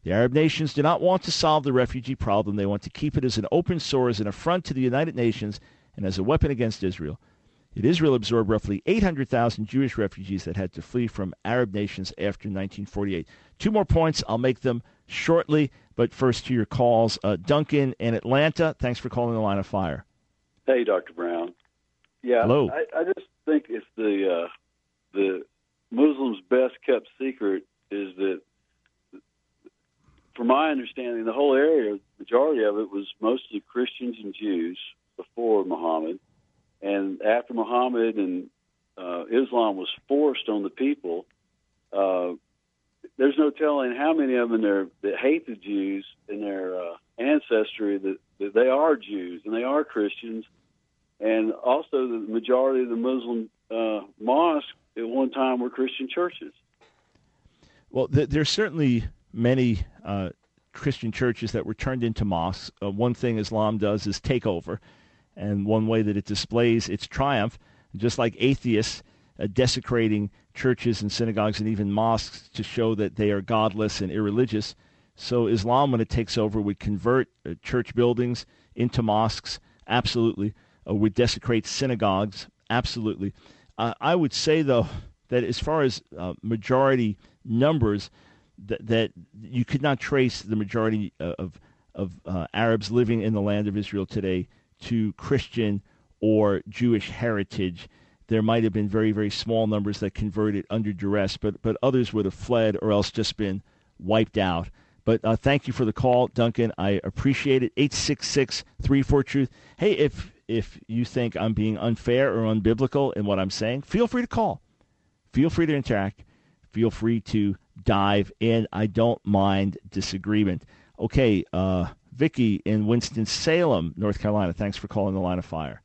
The Arab nations do not want to solve the refugee problem. They want to keep it as an open sore, as an affront to the United Nations, and as a weapon against Israel. Yet Israel absorbed roughly eight hundred thousand Jewish refugees that had to flee from Arab nations after nineteen forty-eight. Two more points. I'll make them shortly, but first to your calls. Uh, Duncan in Atlanta, thanks for calling the Line of Fire. Hey, Doctor Brown. Yeah, Hello. I, I just think it's the uh, the Muslims' best kept secret is that, from my understanding, the whole area, majority of it was mostly Christians and Jews before Muhammad. And after Muhammad and uh, Islam was forced on the people, uh, there's no telling how many of them there that hate the Jews in their uh, ancestry that, that they are Jews and they are Christians. And also the majority of the Muslim uh, mosques at one time were Christian churches. Well, th- there's certainly many uh, Christian churches that were turned into mosques. Uh, one thing Islam does is take over. And one way that it displays its triumph, just like atheists uh, desecrating churches and synagogues and even mosques to show that they are godless and irreligious, so Islam, when it takes over, would convert uh, church buildings into mosques, absolutely, uh, would desecrate synagogues, absolutely. Uh, I would say, though, that as far as uh, majority numbers, that, that you could not trace the majority of, of uh, Arabs living in the land of Israel today to Christian or Jewish heritage. There might have been very, very small numbers that converted under duress, but but others would have fled or else just been wiped out. But uh, thank you for the call, Duncan. I appreciate it. eight six six, three four, truth. Hey, if if you think I'm being unfair or unbiblical in what I'm saying, feel free to call. Feel free to interact. Feel free to dive in. I don't mind disagreement. Okay, uh, Vicki in Winston-Salem, North Carolina. Thanks for calling the Line of Fire.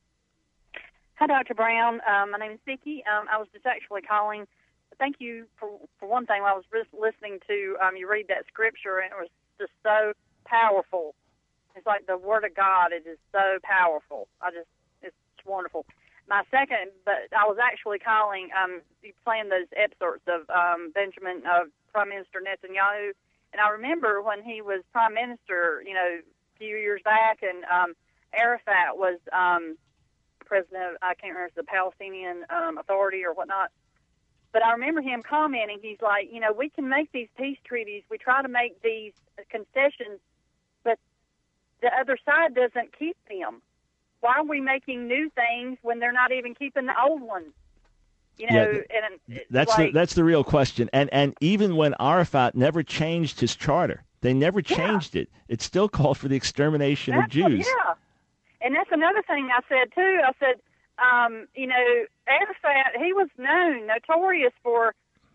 Hi, Doctor Brown. Um, my name is Vicki. Um, I was just actually calling. Thank you for for one thing. I was just listening to um, you read that scripture, and it was just so powerful. It's like the Word of God. It is so powerful. I just it's wonderful. My second, but I was actually calling. Um, playing those excerpts of um, Benjamin, uh, Prime Minister Netanyahu. And I remember when he was prime minister, you know, a few years back, and um, Arafat was um, president of, I can't remember, if it's the Palestinian um, Authority or whatnot. But I remember him commenting, he's like, you know, we can make these peace treaties, we try to make these concessions, but the other side doesn't keep them. Why are we making new things when they're not even keeping the old ones? You know, yeah, and that's like, the that's the real question. And and even when Arafat never changed his charter, they never changed yeah. it. It still called for the extermination that's of Jews. What, yeah, and that's another thing I said too. I said, um, you know, Arafat, he was known, notorious for,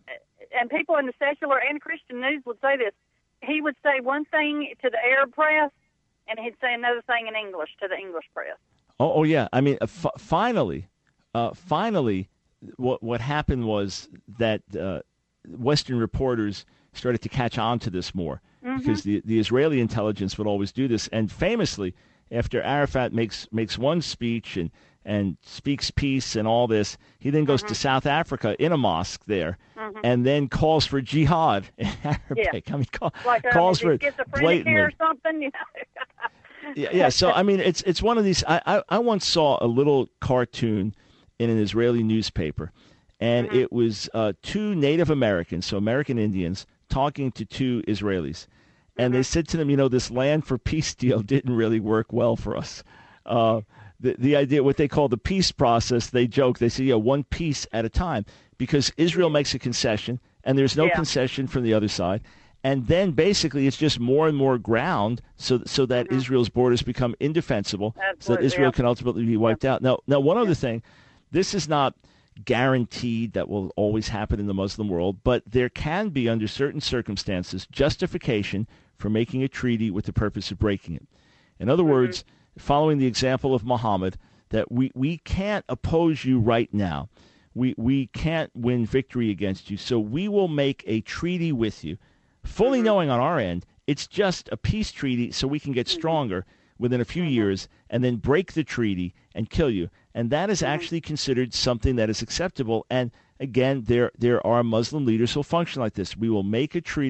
and people in the secular and Christian news would say this. He would say one thing to the Arab press, and he'd say another thing in English to the English press. Oh, oh yeah. I mean, uh, f- finally, uh, finally. What what happened was that uh, Western reporters started to catch on to this more mm-hmm. because the the Israeli intelligence would always do this. And famously, after Arafat makes makes one speech and, and speaks peace and all this, he then goes mm-hmm. to South Africa in a mosque there mm-hmm. and then calls for jihad in Arabic. Yeah. I mean, call, like, um, calls for it blatantly. Or something, you know? yeah, yeah. So I mean, it's it's one of these. I I, I once saw a little cartoon in an Israeli newspaper, and mm-hmm. it was uh, two Native Americans, so American Indians, talking to two Israelis. And mm-hmm. they said to them, you know, this land for peace deal didn't really work well for us. Uh, the, the idea, what they call the peace process, they joke, they say, yeah, one piece at a time, because Israel makes a concession, and there's no yeah. concession from the other side. And then basically it's just more and more ground so so that mm-hmm. Israel's borders become indefensible, Absolutely, so that Israel yeah. can ultimately be wiped yeah. out. Now, now one yeah. other thing. This is not guaranteed that will always happen in the Muslim world, but there can be, under certain circumstances, justification for making a treaty with the purpose of breaking it. In other mm-hmm. words, following the example of Muhammad, that we, we can't oppose you right now. We, we can't win victory against you, so we will make a treaty with you, fully mm-hmm. knowing on our end it's just a peace treaty so we can get mm-hmm. stronger within a few mm-hmm. years and then break the treaty and kill you. And that is actually considered something that is acceptable. And again, there there are Muslim leaders who will function like this. We will make a treaty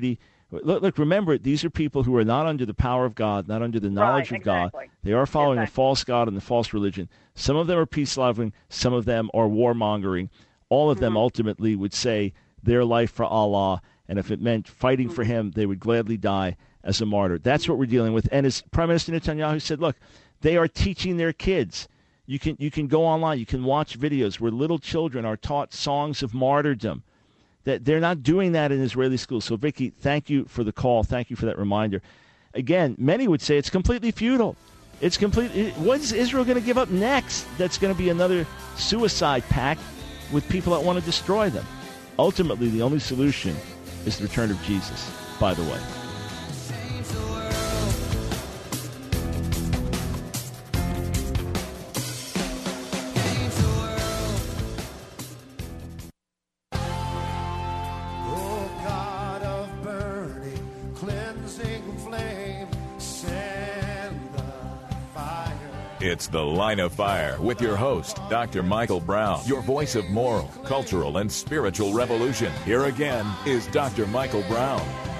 Look, look, remember, these are people who are not under the power of God, not under the knowledge Right, of God. exactly. They are following Exactly. a false God and the false religion. Some of them are peace-loving. Some of them are warmongering. All of them Mm-hmm. ultimately would say their life for Allah, and if it meant fighting Mm-hmm. for him, they would gladly die as a martyr. That's what we're dealing with. And as Prime Minister Netanyahu said, look, they are teaching their kids. You can you can go online. You can watch videos where little children are taught songs of martyrdom. That they're not doing that in Israeli schools. So, Vicki, thank you for the call. Thank you for that reminder. Again, many would say it's completely futile. It's complete. What is Israel going to give up next? That's going to be another suicide pact with people that want to destroy them. Ultimately, the only solution is the return of Jesus, by the way. It's The Line of Fire with your host, Doctor Michael Brown, your voice of moral, cultural, and spiritual revolution. Here again is Doctor Michael Brown.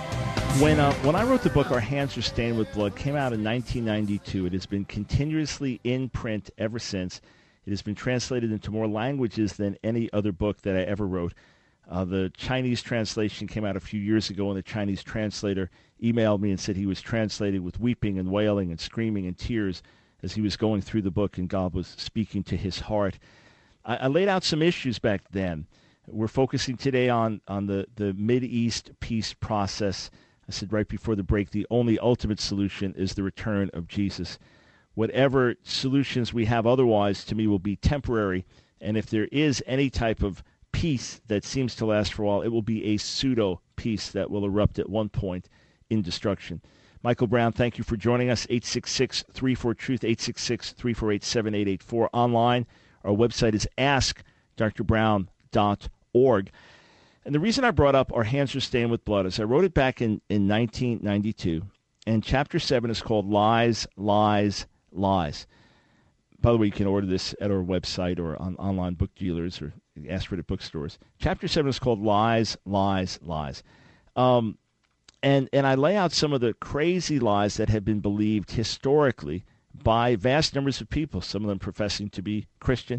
When uh, when I wrote the book, Our Hands Are Stained with Blood, came out in nineteen ninety-two. It has been continuously in print ever since. It has been translated into more languages than any other book that I ever wrote. Uh, the Chinese translation came out a few years ago, and the Chinese translator emailed me and said he was translating with weeping and wailing and screaming and tears as he was going through the book, and God was speaking to his heart. I, I laid out some issues back then. We're focusing today on, on the, the Mideast peace process. I said right before the break, the only ultimate solution is the return of Jesus. Whatever solutions we have otherwise, to me, will be temporary. And if there is any type of peace that seems to last for a while, it will be a pseudo-peace that will erupt at one point in destruction. Michael Brown, thank you for joining us. eight six six, three four, truth, eight six six, three four eight, seven eight eight four. Online, our website is ask dr brown dot org. And the reason I brought up Our Hands Are Stained with Blood is I wrote it back in, in nineteen ninety-two, and Chapter seven is called Lies, Lies, Lies. By the way, you can order this at our website or on online book dealers or ask for it at bookstores. Chapter seven is called Lies, Lies, Lies. Um, and, and I lay out some of the crazy lies that have been believed historically by vast numbers of people, some of them professing to be Christian.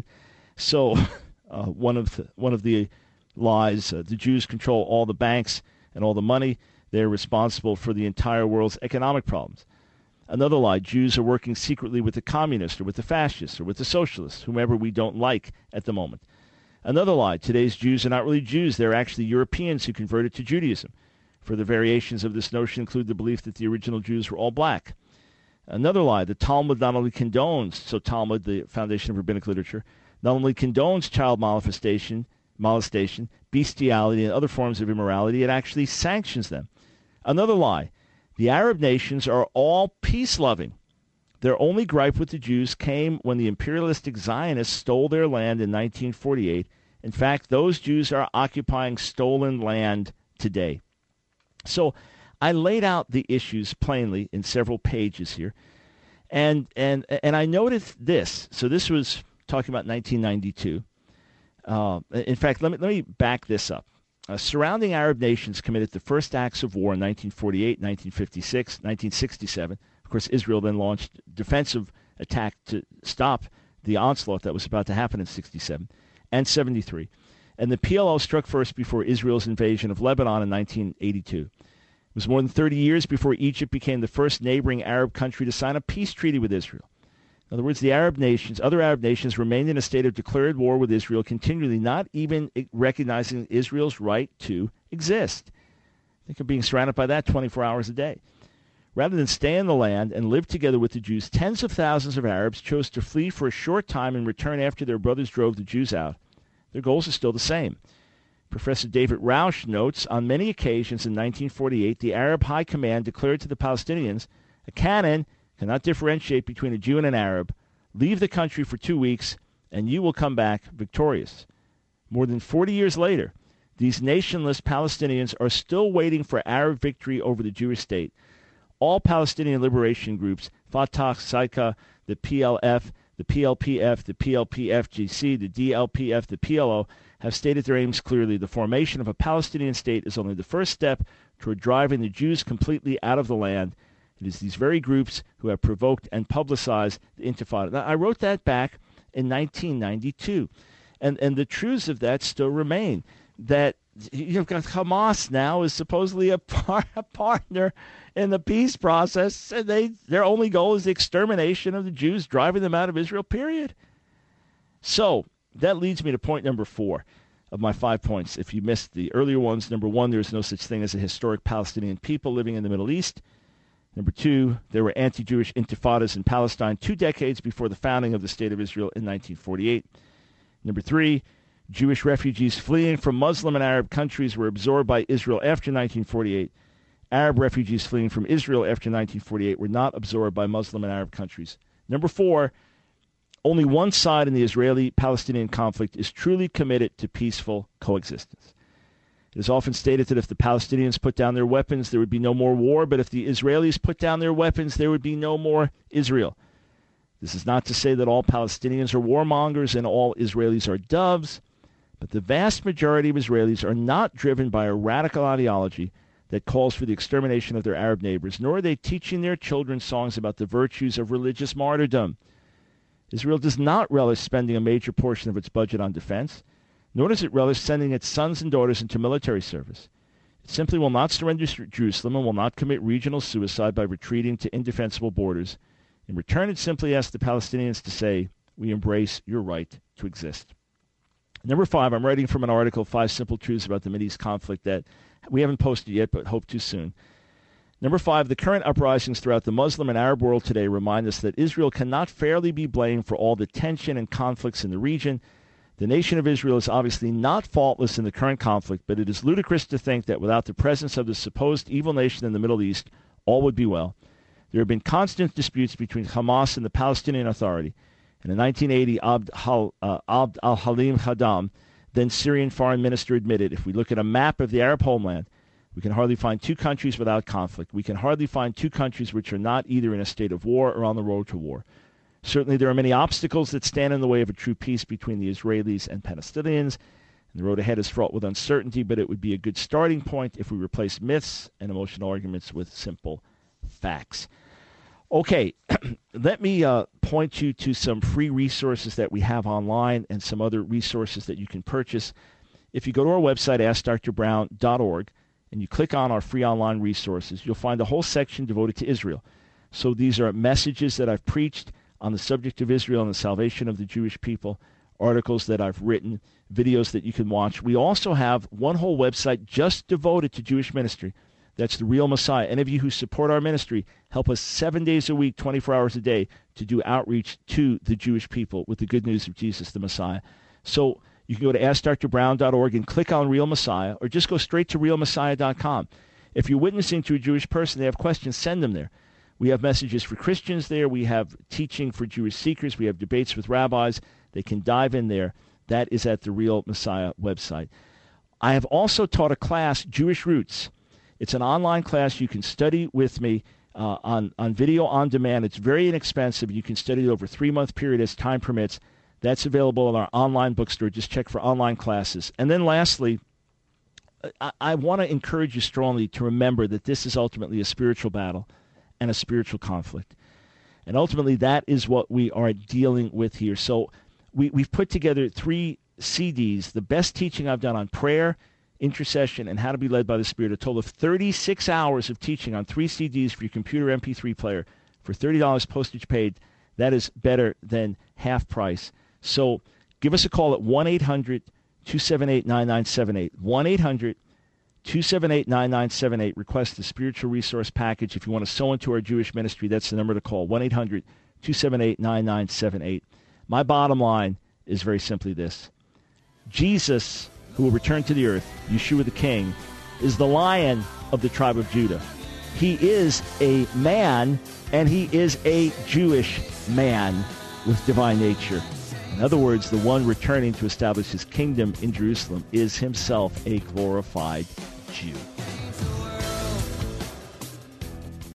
So uh, one of the, one of the lies, uh, the Jews control all the banks and all the money. They're responsible for the entire world's economic problems. Another lie, Jews are working secretly with the communists or with the fascists or with the socialists, whomever we don't like at the moment. Another lie, today's Jews are not really Jews. They're actually Europeans who converted to Judaism. Further variations of this notion include the belief that the original Jews were all black. Another lie, the Talmud not only condones, so Talmud, the foundation of rabbinic literature, not only condones child molestation, molestation, bestiality, and other forms of immorality, it actually sanctions them. Another lie, the Arab nations are all peace-loving. Their only gripe with the Jews came when the imperialistic Zionists stole their land in nineteen forty-eight. In fact, those Jews are occupying stolen land today. So I laid out the issues plainly in several pages here. And and and I noticed this. So this was talking about nineteen ninety-two. Uh, in fact, let me let me back this up. Uh, surrounding Arab nations committed the first acts of war in nineteen forty-eight, nineteen fifty-six, nineteen sixty-seven. Of course, Israel then launched defensive attack to stop the onslaught that was about to happen in sixty-seven and seventy-three. And the P L O struck first before Israel's invasion of Lebanon in nineteen eighty-two. It was more than thirty years before Egypt became the first neighboring Arab country to sign a peace treaty with Israel. In other words, the Arab nations, other Arab nations remained in a state of declared war with Israel continually, not even recognizing Israel's right to exist. Think of being surrounded by that twenty-four hours a day. Rather than stay in the land and live together with the Jews, tens of thousands of Arabs chose to flee for a short time and return after their brothers drove the Jews out. Their goals are still the same. Professor David Rausch notes, on many occasions in nineteen forty-eight, the Arab High Command declared to the Palestinians, a cannon cannot differentiate between a Jew and an Arab. Leave the country for two weeks, and you will come back victorious. More than forty years later, these nationless Palestinians are still waiting for Arab victory over the Jewish state. All Palestinian liberation groups, Fatah, Saika, the P L F, the P L P F, the P L P F G C, the D L P F, the P L O have stated their aims clearly. The formation of a Palestinian state is only the first step toward driving the Jews completely out of the land. It is these very groups who have provoked and publicized the Intifada. Now, I wrote that back in nineteen ninety-two, and, and the truths of that still remain, that you've got Hamas now is supposedly a, par- a partner in the peace process, and they their only goal is the extermination of the Jews, driving them out of Israel, period. So that leads me to point number four of my five points. If you missed the earlier ones, number one, there is no such thing as a historic Palestinian people living in the Middle East. Number two, there were anti-Jewish intifadas in Palestine two decades before the founding of the State of Israel in nineteen forty-eight. Number three, Jewish refugees fleeing from Muslim and Arab countries were absorbed by Israel after nineteen forty-eight. Arab refugees fleeing from Israel after nineteen forty-eight were not absorbed by Muslim and Arab countries. Number four, only one side in the Israeli-Palestinian conflict is truly committed to peaceful coexistence. It is often stated that if the Palestinians put down their weapons, there would be no more war, but if the Israelis put down their weapons, there would be no more Israel. This is not to say that all Palestinians are warmongers and all Israelis are doves, but the vast majority of Israelis are not driven by a radical ideology that calls for the extermination of their Arab neighbors, nor are they teaching their children songs about the virtues of religious martyrdom. Israel does not relish spending a major portion of its budget on defense, nor does it relish sending its sons and daughters into military service. It simply will not surrender Jerusalem and will not commit regional suicide by retreating to indefensible borders. In return, it simply asks the Palestinians to say, "We embrace your right to exist." Number five, I'm writing from an article, Five Simple Truths About the Mideast Conflict, that we haven't posted yet, but hope to soon. Number five, the current uprisings throughout the Muslim and Arab world today remind us that Israel cannot fairly be blamed for all the tension and conflicts in the region. The nation of Israel is obviously not faultless in the current conflict, but it is ludicrous to think that without the presence of the supposed evil nation in the Middle East, all would be well. There have been constant disputes between Hamas and the Palestinian Authority. And in nineteen eighty, Abd, Hal, uh, Abd al-Halim Khaddam, then Syrian foreign minister, admitted, if we look at a map of the Arab homeland, we can hardly find two countries without conflict. We can hardly find two countries which are not either in a state of war or on the road to war. Certainly there are many obstacles that stand in the way of a true peace between the Israelis and Palestinians. And the road ahead is fraught with uncertainty, but it would be a good starting point if we replace myths and emotional arguments with simple facts. Okay, let me uh, point you to some free resources that we have online and some other resources that you can purchase. If you go to our website, ask dr brown dot org, and you click on our free online resources, you'll find a whole section devoted to Israel. So these are messages that I've preached on the subject of Israel and the salvation of the Jewish people, articles that I've written, videos that you can watch. We also have one whole website just devoted to Jewish ministry. That's The Real Messiah. Any of you who support our ministry, help us seven days a week, twenty-four hours a day, to do outreach to the Jewish people with the good news of Jesus the Messiah. So you can go to ask dr brown dot org and click on Real Messiah, or just go straight to real messiah dot com. If you're witnessing to a Jewish person, they have questions, send them there. We have messages for Christians there. We have teaching for Jewish seekers. We have debates with rabbis. They can dive in there. That is at the Real Messiah website. I have also taught a class, Jewish Roots. It's an online class. You can study with me uh, on, on video on demand. It's very inexpensive. You can study it over a three-month period as time permits. That's available in our online bookstore. Just check for online classes. And then lastly, I, I want to encourage you strongly to remember that this is ultimately a spiritual battle and a spiritual conflict. And ultimately, that is what we are dealing with here. So we, we've put together three C Ds, the best teaching I've done on prayer, intercession, and how to be led by the Spirit, a total of thirty-six hours of teaching on three C Ds for your computer M P three player for thirty dollars postage paid. That is better than half price. So give us a call at one eight hundred two seven eight nine nine seven eight, one eight hundred two seven eight nine nine seven eight. Request the spiritual resource package. If you want to sow into our Jewish ministry, that's the number to call, one eight hundred two seven eight nine nine seven eight. My bottom line is very simply this. Jesus, who will return to the earth, Yeshua the King, is the Lion of the tribe of Judah. He is a man, and he is a Jewish man with divine nature. In other words, the one returning to establish his kingdom in Jerusalem is himself a glorified Jew.